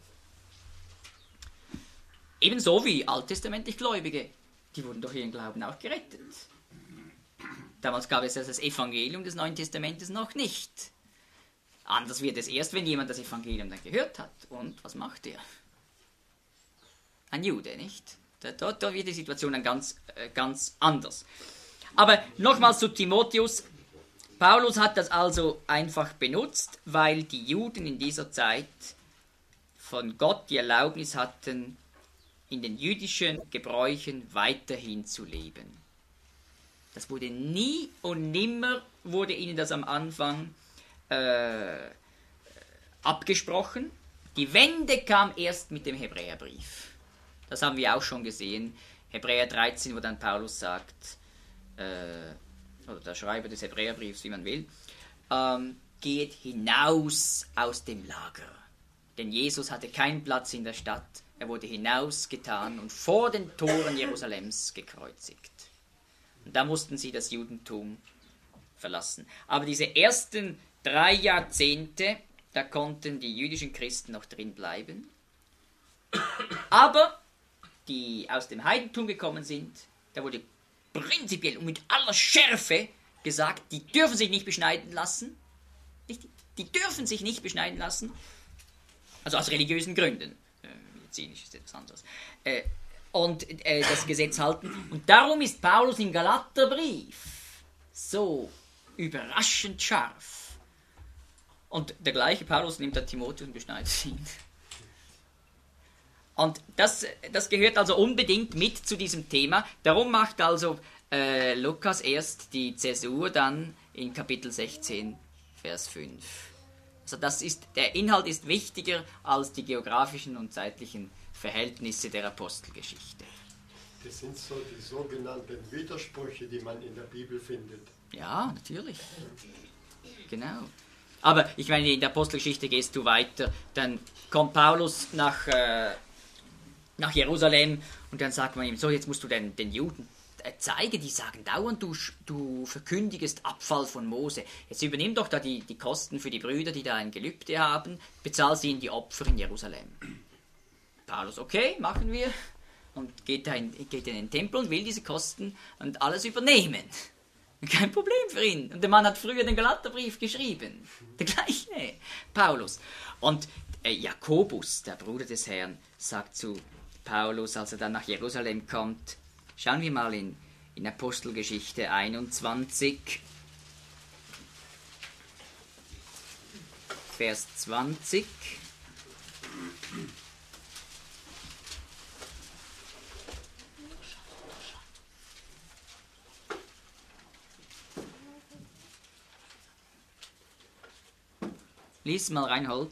Ebenso wie alttestamentlich Gläubige, die wurden durch ihren Glauben auch gerettet. Damals gab es das Evangelium des Neuen Testamentes noch nicht. Anders wird es erst, wenn jemand das Evangelium dann gehört hat. Und was macht er? Ein Jude, nicht? Da, da, da wird die Situation dann ganz, äh, ganz anders. Aber nochmals zu Timotheus. Paulus hat das also einfach benutzt, weil die Juden in dieser Zeit von Gott die Erlaubnis hatten, in den jüdischen Gebräuchen weiterhin zu leben. Das wurde nie und nimmer, wurde ihnen das am Anfang äh, abgesprochen. Die Wende kam erst mit dem Hebräerbrief. Das haben wir auch schon gesehen. Hebräer dreizehn, wo dann Paulus sagt, äh, oder der Schreiber des Hebräerbriefs, wie man will, ähm, geht hinaus aus dem Lager. Denn Jesus hatte keinen Platz in der Stadt. Er wurde hinausgetan und vor den Toren Jerusalems gekreuzigt. Und da mussten sie das Judentum verlassen. Aber diese ersten drei Jahrzehnte, da konnten die jüdischen Christen noch drin bleiben. Aber die aus dem Heidentum gekommen sind, da wurde prinzipiell und mit aller Schärfe gesagt, die dürfen sich nicht beschneiden lassen. Die, die dürfen sich nicht beschneiden lassen. Also aus religiösen Gründen. Medizinisch ist etwas anderes. Äh, und äh, das Gesetz halten. Und darum ist Paulus im Galaterbrief so überraschend scharf. Und der gleiche Paulus nimmt dann Timotheus und beschneidet ihn. Und das, das gehört also unbedingt mit zu diesem Thema. Darum macht also äh, Lukas erst die Zäsur dann in Kapitel sechzehn, Vers fünf. Also das ist, der Inhalt ist wichtiger als die geografischen und zeitlichen Verhältnisse der Apostelgeschichte. Das sind so die sogenannten Widersprüche, die man in der Bibel findet. Ja, natürlich. Genau. Aber ich meine, in der Apostelgeschichte gehst du weiter, dann kommt Paulus nach, äh, nach Jerusalem und dann sagt man ihm, so, jetzt musst du den, den Juden zeigen, die sagen dauernd, du, du verkündigest Abfall von Mose. Jetzt übernimm doch da die, die Kosten für die Brüder, die da ein Gelübde haben, bezahl sie in die Opfer in Jerusalem. Paulus, okay, machen wir. Und geht, da in, geht in den Tempel und will diese Kosten und alles übernehmen. Kein Problem für ihn. Und der Mann hat früher den Galaterbrief geschrieben. Der gleiche Paulus. Und äh, Jakobus, der Bruder des Herrn, sagt zu Paulus, als er dann nach Jerusalem kommt, schauen wir mal in, in Apostelgeschichte einundzwanzig, Vers zwanzig. Lies mal, Reinhold.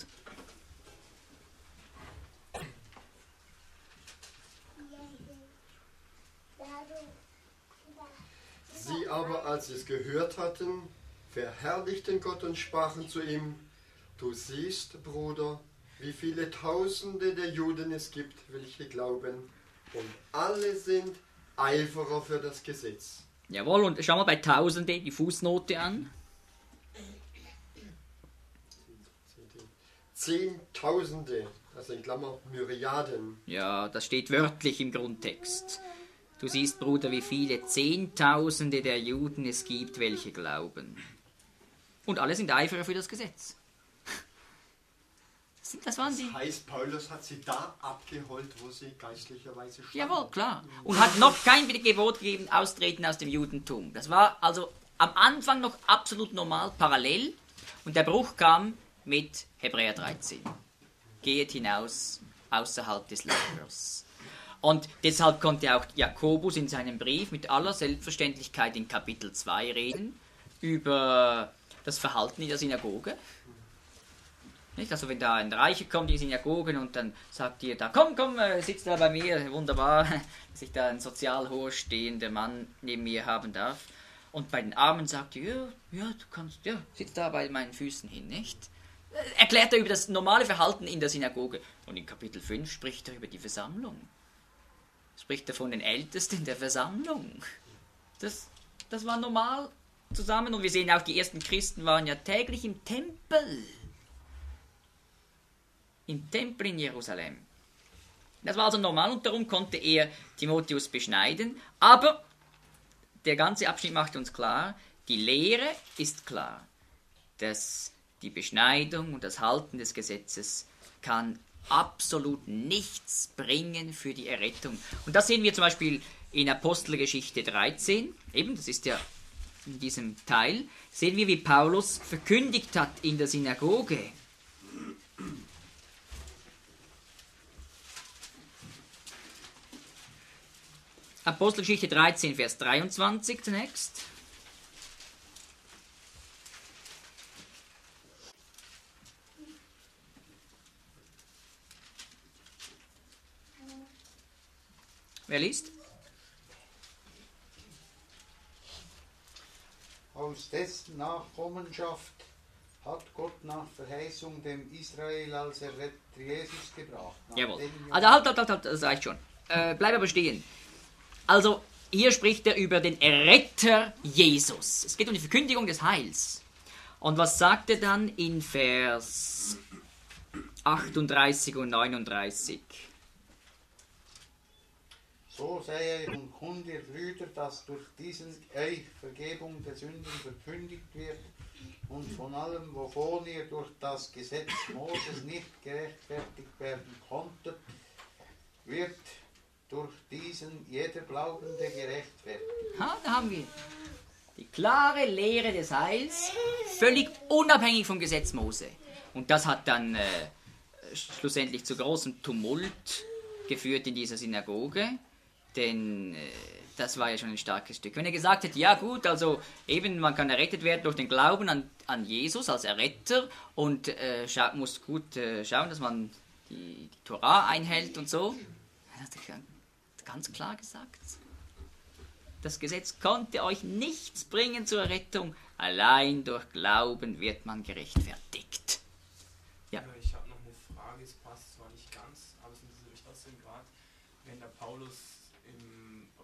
Sie aber, als sie es gehört hatten, verherrlichten Gott und sprachen zu ihm: Du siehst, Bruder, wie viele Tausende der Juden es gibt, welche glauben, und alle sind Eiferer für das Gesetz. Jawohl, und schau mal bei Tausende die Fußnote an. Zehntausende, also in Klammer Myriaden. Ja, das steht wörtlich im Grundtext. Du siehst, Bruder, wie viele Zehntausende der Juden es gibt, welche glauben. Und alle sind Eiferer für das Gesetz. Das, das waren die. Das heißt, Paulus hat sie da abgeholt, wo sie geistlicherweise standen. Jawohl, klar. Und hat noch kein Gebot gegeben, austreten aus dem Judentum. Das war also am Anfang noch absolut normal, parallel. Und der Bruch kam mit Hebräer dreizehn. Geht hinaus außerhalb des Lagers. Und deshalb konnte auch Jakobus in seinem Brief mit aller Selbstverständlichkeit in Kapitel zwei reden über das Verhalten in der Synagoge. Nicht? Also wenn da ein Reicher kommt in die Synagoge und dann sagt ihr da, komm, komm, sitz da bei mir, wunderbar, dass ich da einen sozial hochstehender Mann neben mir haben darf. Und bei den Armen sagt ihr, ja, ja, du kannst, ja, sitz da bei meinen Füßen hin, nicht? Erklärt er über das normale Verhalten in der Synagoge. Und in Kapitel fünf spricht er über die Versammlung. Spricht er von den Ältesten der Versammlung. Das, das war normal zusammen. Und wir sehen auch, die ersten Christen waren ja täglich im Tempel. Im Tempel in Jerusalem. Das war also normal und darum konnte er Timotheus beschneiden. Aber der ganze Abschnitt macht uns klar, die Lehre ist klar, dass die Beschneidung und das Halten des Gesetzes kann absolut nichts bringen für die Errettung. Und das sehen wir zum Beispiel in Apostelgeschichte dreizehn, eben, das ist ja in diesem Teil, sehen wir, wie Paulus verkündigt hat in der Synagoge. Apostelgeschichte dreizehn, Vers dreiundzwanzig zunächst. Wer liest? Aus dessen Nachkommenschaft hat Gott nach Verheißung dem Israel als Erretter Jesus gebracht. Jawohl. Also halt, halt, halt, halt, das reicht schon. Äh, bleib aber stehen. Also, hier spricht er über den Erretter Jesus. Es geht um die Verkündigung des Heils. Und was sagt er dann in Vers achtunddreißig und neununddreißig? So sei euch und kund, ihr Brüder, dass durch diesen euch Vergebung der Sünden verkündigt wird und von allem, wovon ihr durch das Gesetz Moses nicht gerechtfertigt werden konntet, wird durch diesen jeder Glaubende gerechtfertigt. Ha, da haben wir die klare Lehre des Heils, völlig unabhängig vom Gesetz Mose. Und das hat dann äh, schlussendlich zu großem Tumult geführt in dieser Synagoge. Denn äh, das war ja schon ein starkes Stück. Wenn er gesagt hätte, ja gut, also eben man kann errettet werden durch den Glauben an, an Jesus als Erretter und äh, scha- muss gut äh, schauen, dass man die, die Torah einhält und so. Er hat ganz klar gesagt, das Gesetz konnte euch nichts bringen zur Errettung, allein durch Glauben wird man gerechtfertigt. Ja. Ich habe noch eine Frage, es passt zwar nicht ganz, aber es interessiert mich trotzdem gerade, wenn der Paulus im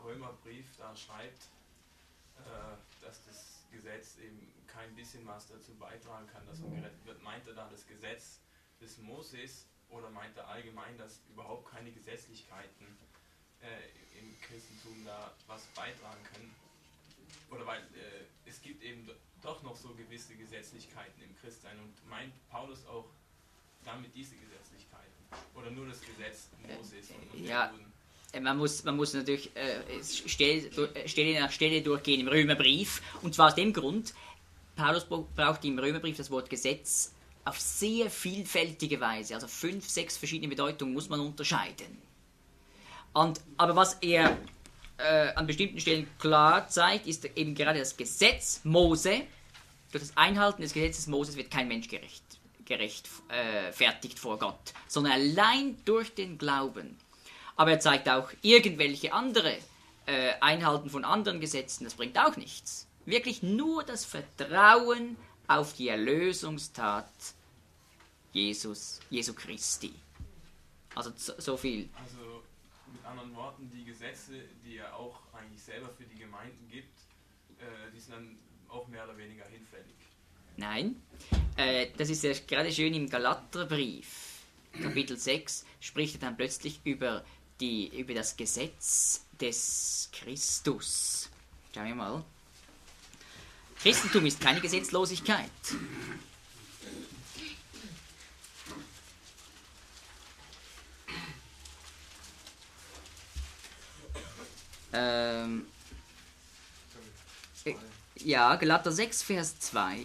Römerbrief da schreibt, äh, dass das Gesetz eben kein bisschen was dazu beitragen kann, dass man gerettet wird, meint er da das Gesetz des Moses oder meint er allgemein, dass überhaupt keine Gesetzlichkeiten äh, im Christentum da was beitragen können? Oder weil äh, es gibt eben doch noch so gewisse Gesetzlichkeiten im Christsein und meint Paulus auch damit diese Gesetzlichkeiten? Oder nur das Gesetz Moses und, und Ja. der Juden? Man muss, man muss natürlich äh, Stelle, Stelle nach Stelle durchgehen im Römerbrief. Und zwar aus dem Grund, Paulus braucht im Römerbrief das Wort Gesetz auf sehr vielfältige Weise. Also fünf, sechs verschiedene Bedeutungen muss man unterscheiden. Und, aber was er äh, an bestimmten Stellen klar zeigt, ist eben gerade das Gesetz Mose. Durch das Einhalten des Gesetzes Moses wird kein Mensch gerecht, gerecht äh, fertigt vor Gott, sondern allein durch den Glauben. Aber er zeigt auch irgendwelche andere äh, Einhalten von anderen Gesetzen, das bringt auch nichts. Wirklich nur das Vertrauen auf die Erlösungstat Jesus, Jesu Christi. Also so, so viel. Also mit anderen Worten, die Gesetze, die er auch eigentlich selber für die Gemeinden gibt, äh, die sind dann auch mehr oder weniger hinfällig. Nein, äh, das ist ja gerade schön im Galaterbrief, Kapitel sechs, spricht er dann plötzlich über, die, über das Gesetz des Christus. Schauen wir mal. Christentum ist keine Gesetzlosigkeit. Ähm, äh, ja, Galater sechs, Vers zwei.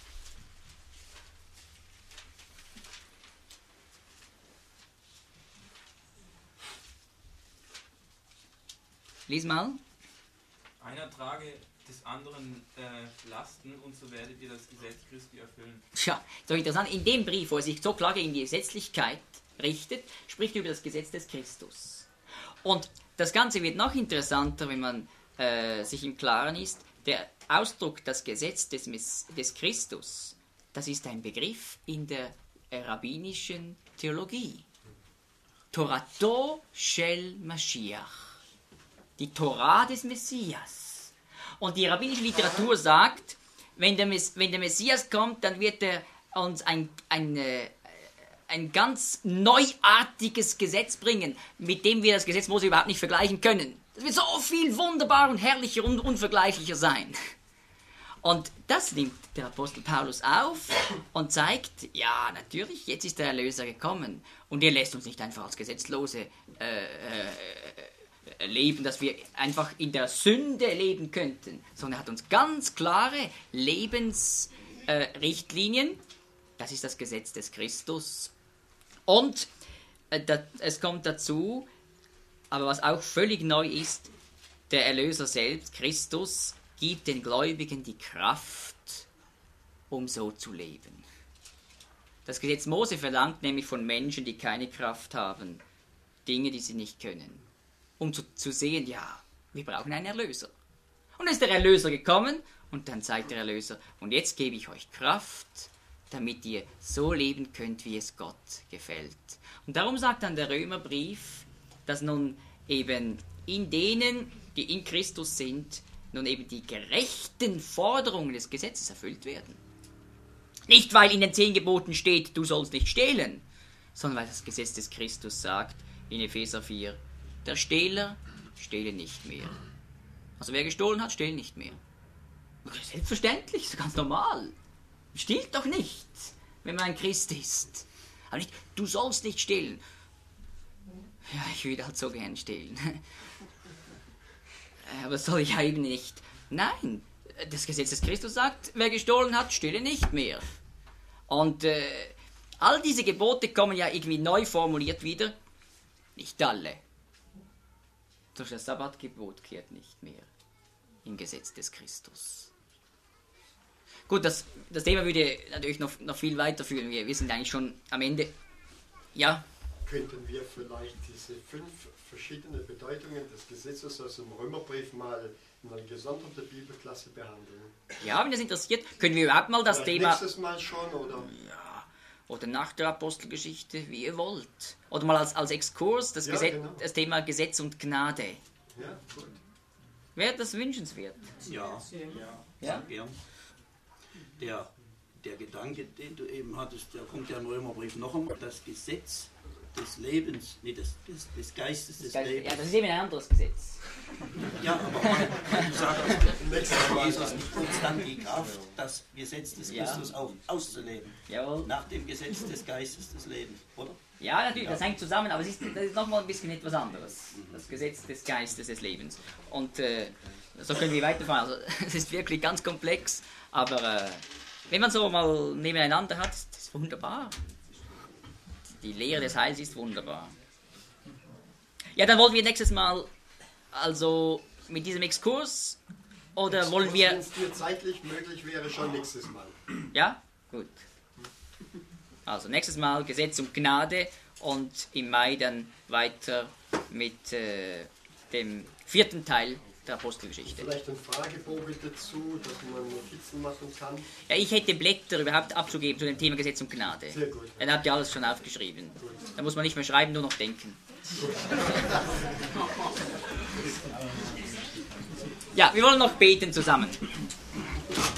Lies mal. Einer trage des anderen äh, Lasten und so werdet ihr das Gesetz Christi erfüllen. Tja, so interessant. In dem Brief, wo er sich so klar gegen die Gesetzlichkeit richtet, spricht er über das Gesetz des Christus. Und das Ganze wird noch interessanter, wenn man äh, sich im Klaren ist. Der Ausdruck, das Gesetz des, Mess- des Christus, das ist ein Begriff in der äh, rabbinischen Theologie. Torato shel Mashiach. Die Torah des Messias. Und die rabbinische Literatur sagt, wenn der, Mess- wenn der Messias kommt, dann wird er uns ein, ein, äh, ein ganz neuartiges Gesetz bringen, mit dem wir das Gesetz Mose überhaupt nicht vergleichen können. Das wird so viel wunderbar und herrlicher und unvergleichlicher sein. Und das nimmt der Apostel Paulus auf und zeigt, ja, natürlich, jetzt ist der Erlöser gekommen. Und er lässt uns nicht einfach als Gesetzlose äh, äh, leben, dass wir einfach in der Sünde leben könnten, sondern er hat uns ganz klare Lebensrichtlinien. Äh, das ist das Gesetz des Christus. Und äh, das, es kommt dazu, aber was auch völlig neu ist, der Erlöser selbst, Christus, gibt den Gläubigen die Kraft, um so zu leben. Das Gesetz Mose verlangt nämlich von Menschen, die keine Kraft haben, Dinge, die sie nicht können. Um zu, zu sehen, ja, wir brauchen einen Erlöser. Und dann ist der Erlöser gekommen und dann sagt der Erlöser, und jetzt gebe ich euch Kraft, damit ihr so leben könnt, wie es Gott gefällt. Und darum sagt dann der Römerbrief, dass nun eben in denen, die in Christus sind, nun eben die gerechten Forderungen des Gesetzes erfüllt werden. Nicht, weil in den zehn Geboten steht, du sollst nicht stehlen, sondern weil das Gesetz des Christus sagt, in Epheser vier, der Stehler stehle nicht mehr. Also wer gestohlen hat, stehle nicht mehr. Selbstverständlich, ist ganz normal. Stiehlt doch nicht, wenn man ein Christ ist. Aber nicht, du sollst nicht stehlen. Ja, ich würde halt so gern stehlen. Aber soll ich ja eben nicht. Nein, das Gesetz des Christus sagt, wer gestohlen hat, stehle nicht mehr. Und äh, all diese Gebote kommen ja irgendwie neu formuliert wieder. Nicht alle. Durch das Sabbatgebot kehrt nicht mehr im Gesetz des Christus. Gut, das, das Thema würde natürlich noch, noch viel weiterführen. Wir, wir sind eigentlich schon am Ende. Ja? Könnten wir vielleicht diese fünf verschiedene Bedeutungen des Gesetzes aus dem Römerbrief mal in einer gesonderten Bibelklasse behandeln? Ja, wenn das interessiert, können wir überhaupt mal das vielleicht Thema... nächstes Mal schon, oder? Ja, oder nach der Apostelgeschichte, wie ihr wollt. Oder mal als, als Exkurs das, Ja, Gesetz, genau. das Thema Gesetz und Gnade. Ja, gut. Wäre das wünschenswert? Ja, Ja? gern. Der, der Gedanke, den du eben hattest, der kommt ja im Römerbrief noch einmal, das Gesetz des Lebens, nee, des, des, des Geistes des Ja, Lebens. das ist eben ein anderes Gesetz. Ja, aber weil, weil du sagst, Jesus gibt uns dann die Kraft, das Gesetz des Ja. Christus auch auszuleben. Jawohl. Nach dem Gesetz des Geistes des Lebens, oder? Ja, natürlich, das hängt zusammen, aber es ist, das ist nochmal ein bisschen etwas anderes. Das Gesetz des Geistes des Lebens. Und äh, so können wir weiterfahren. Also, es ist wirklich ganz komplex, aber äh, wenn man so mal nebeneinander hat, ist das wunderbar. Die Lehre des Heils ist wunderbar. Ja, dann wollen wir nächstes Mal also mit diesem Exkurs oder wollen wir... Wenn es dir zeitlich möglich wäre, schon nächstes Mal. Ja? Gut. Also nächstes Mal Gesetz und Gnade und im Mai dann weiter mit äh, dem vierten Teil der Apostelgeschichte. Vielleicht ein Fragebogen dazu, dass man Notizen machen kann. Ja, ich hätte Blätter überhaupt abzugeben zu dem Thema Gesetz und Gnade. Sehr gut. Dann habt ihr alles schon aufgeschrieben. Da muss man nicht mehr schreiben, nur noch denken. Ja, wir wollen noch beten zusammen.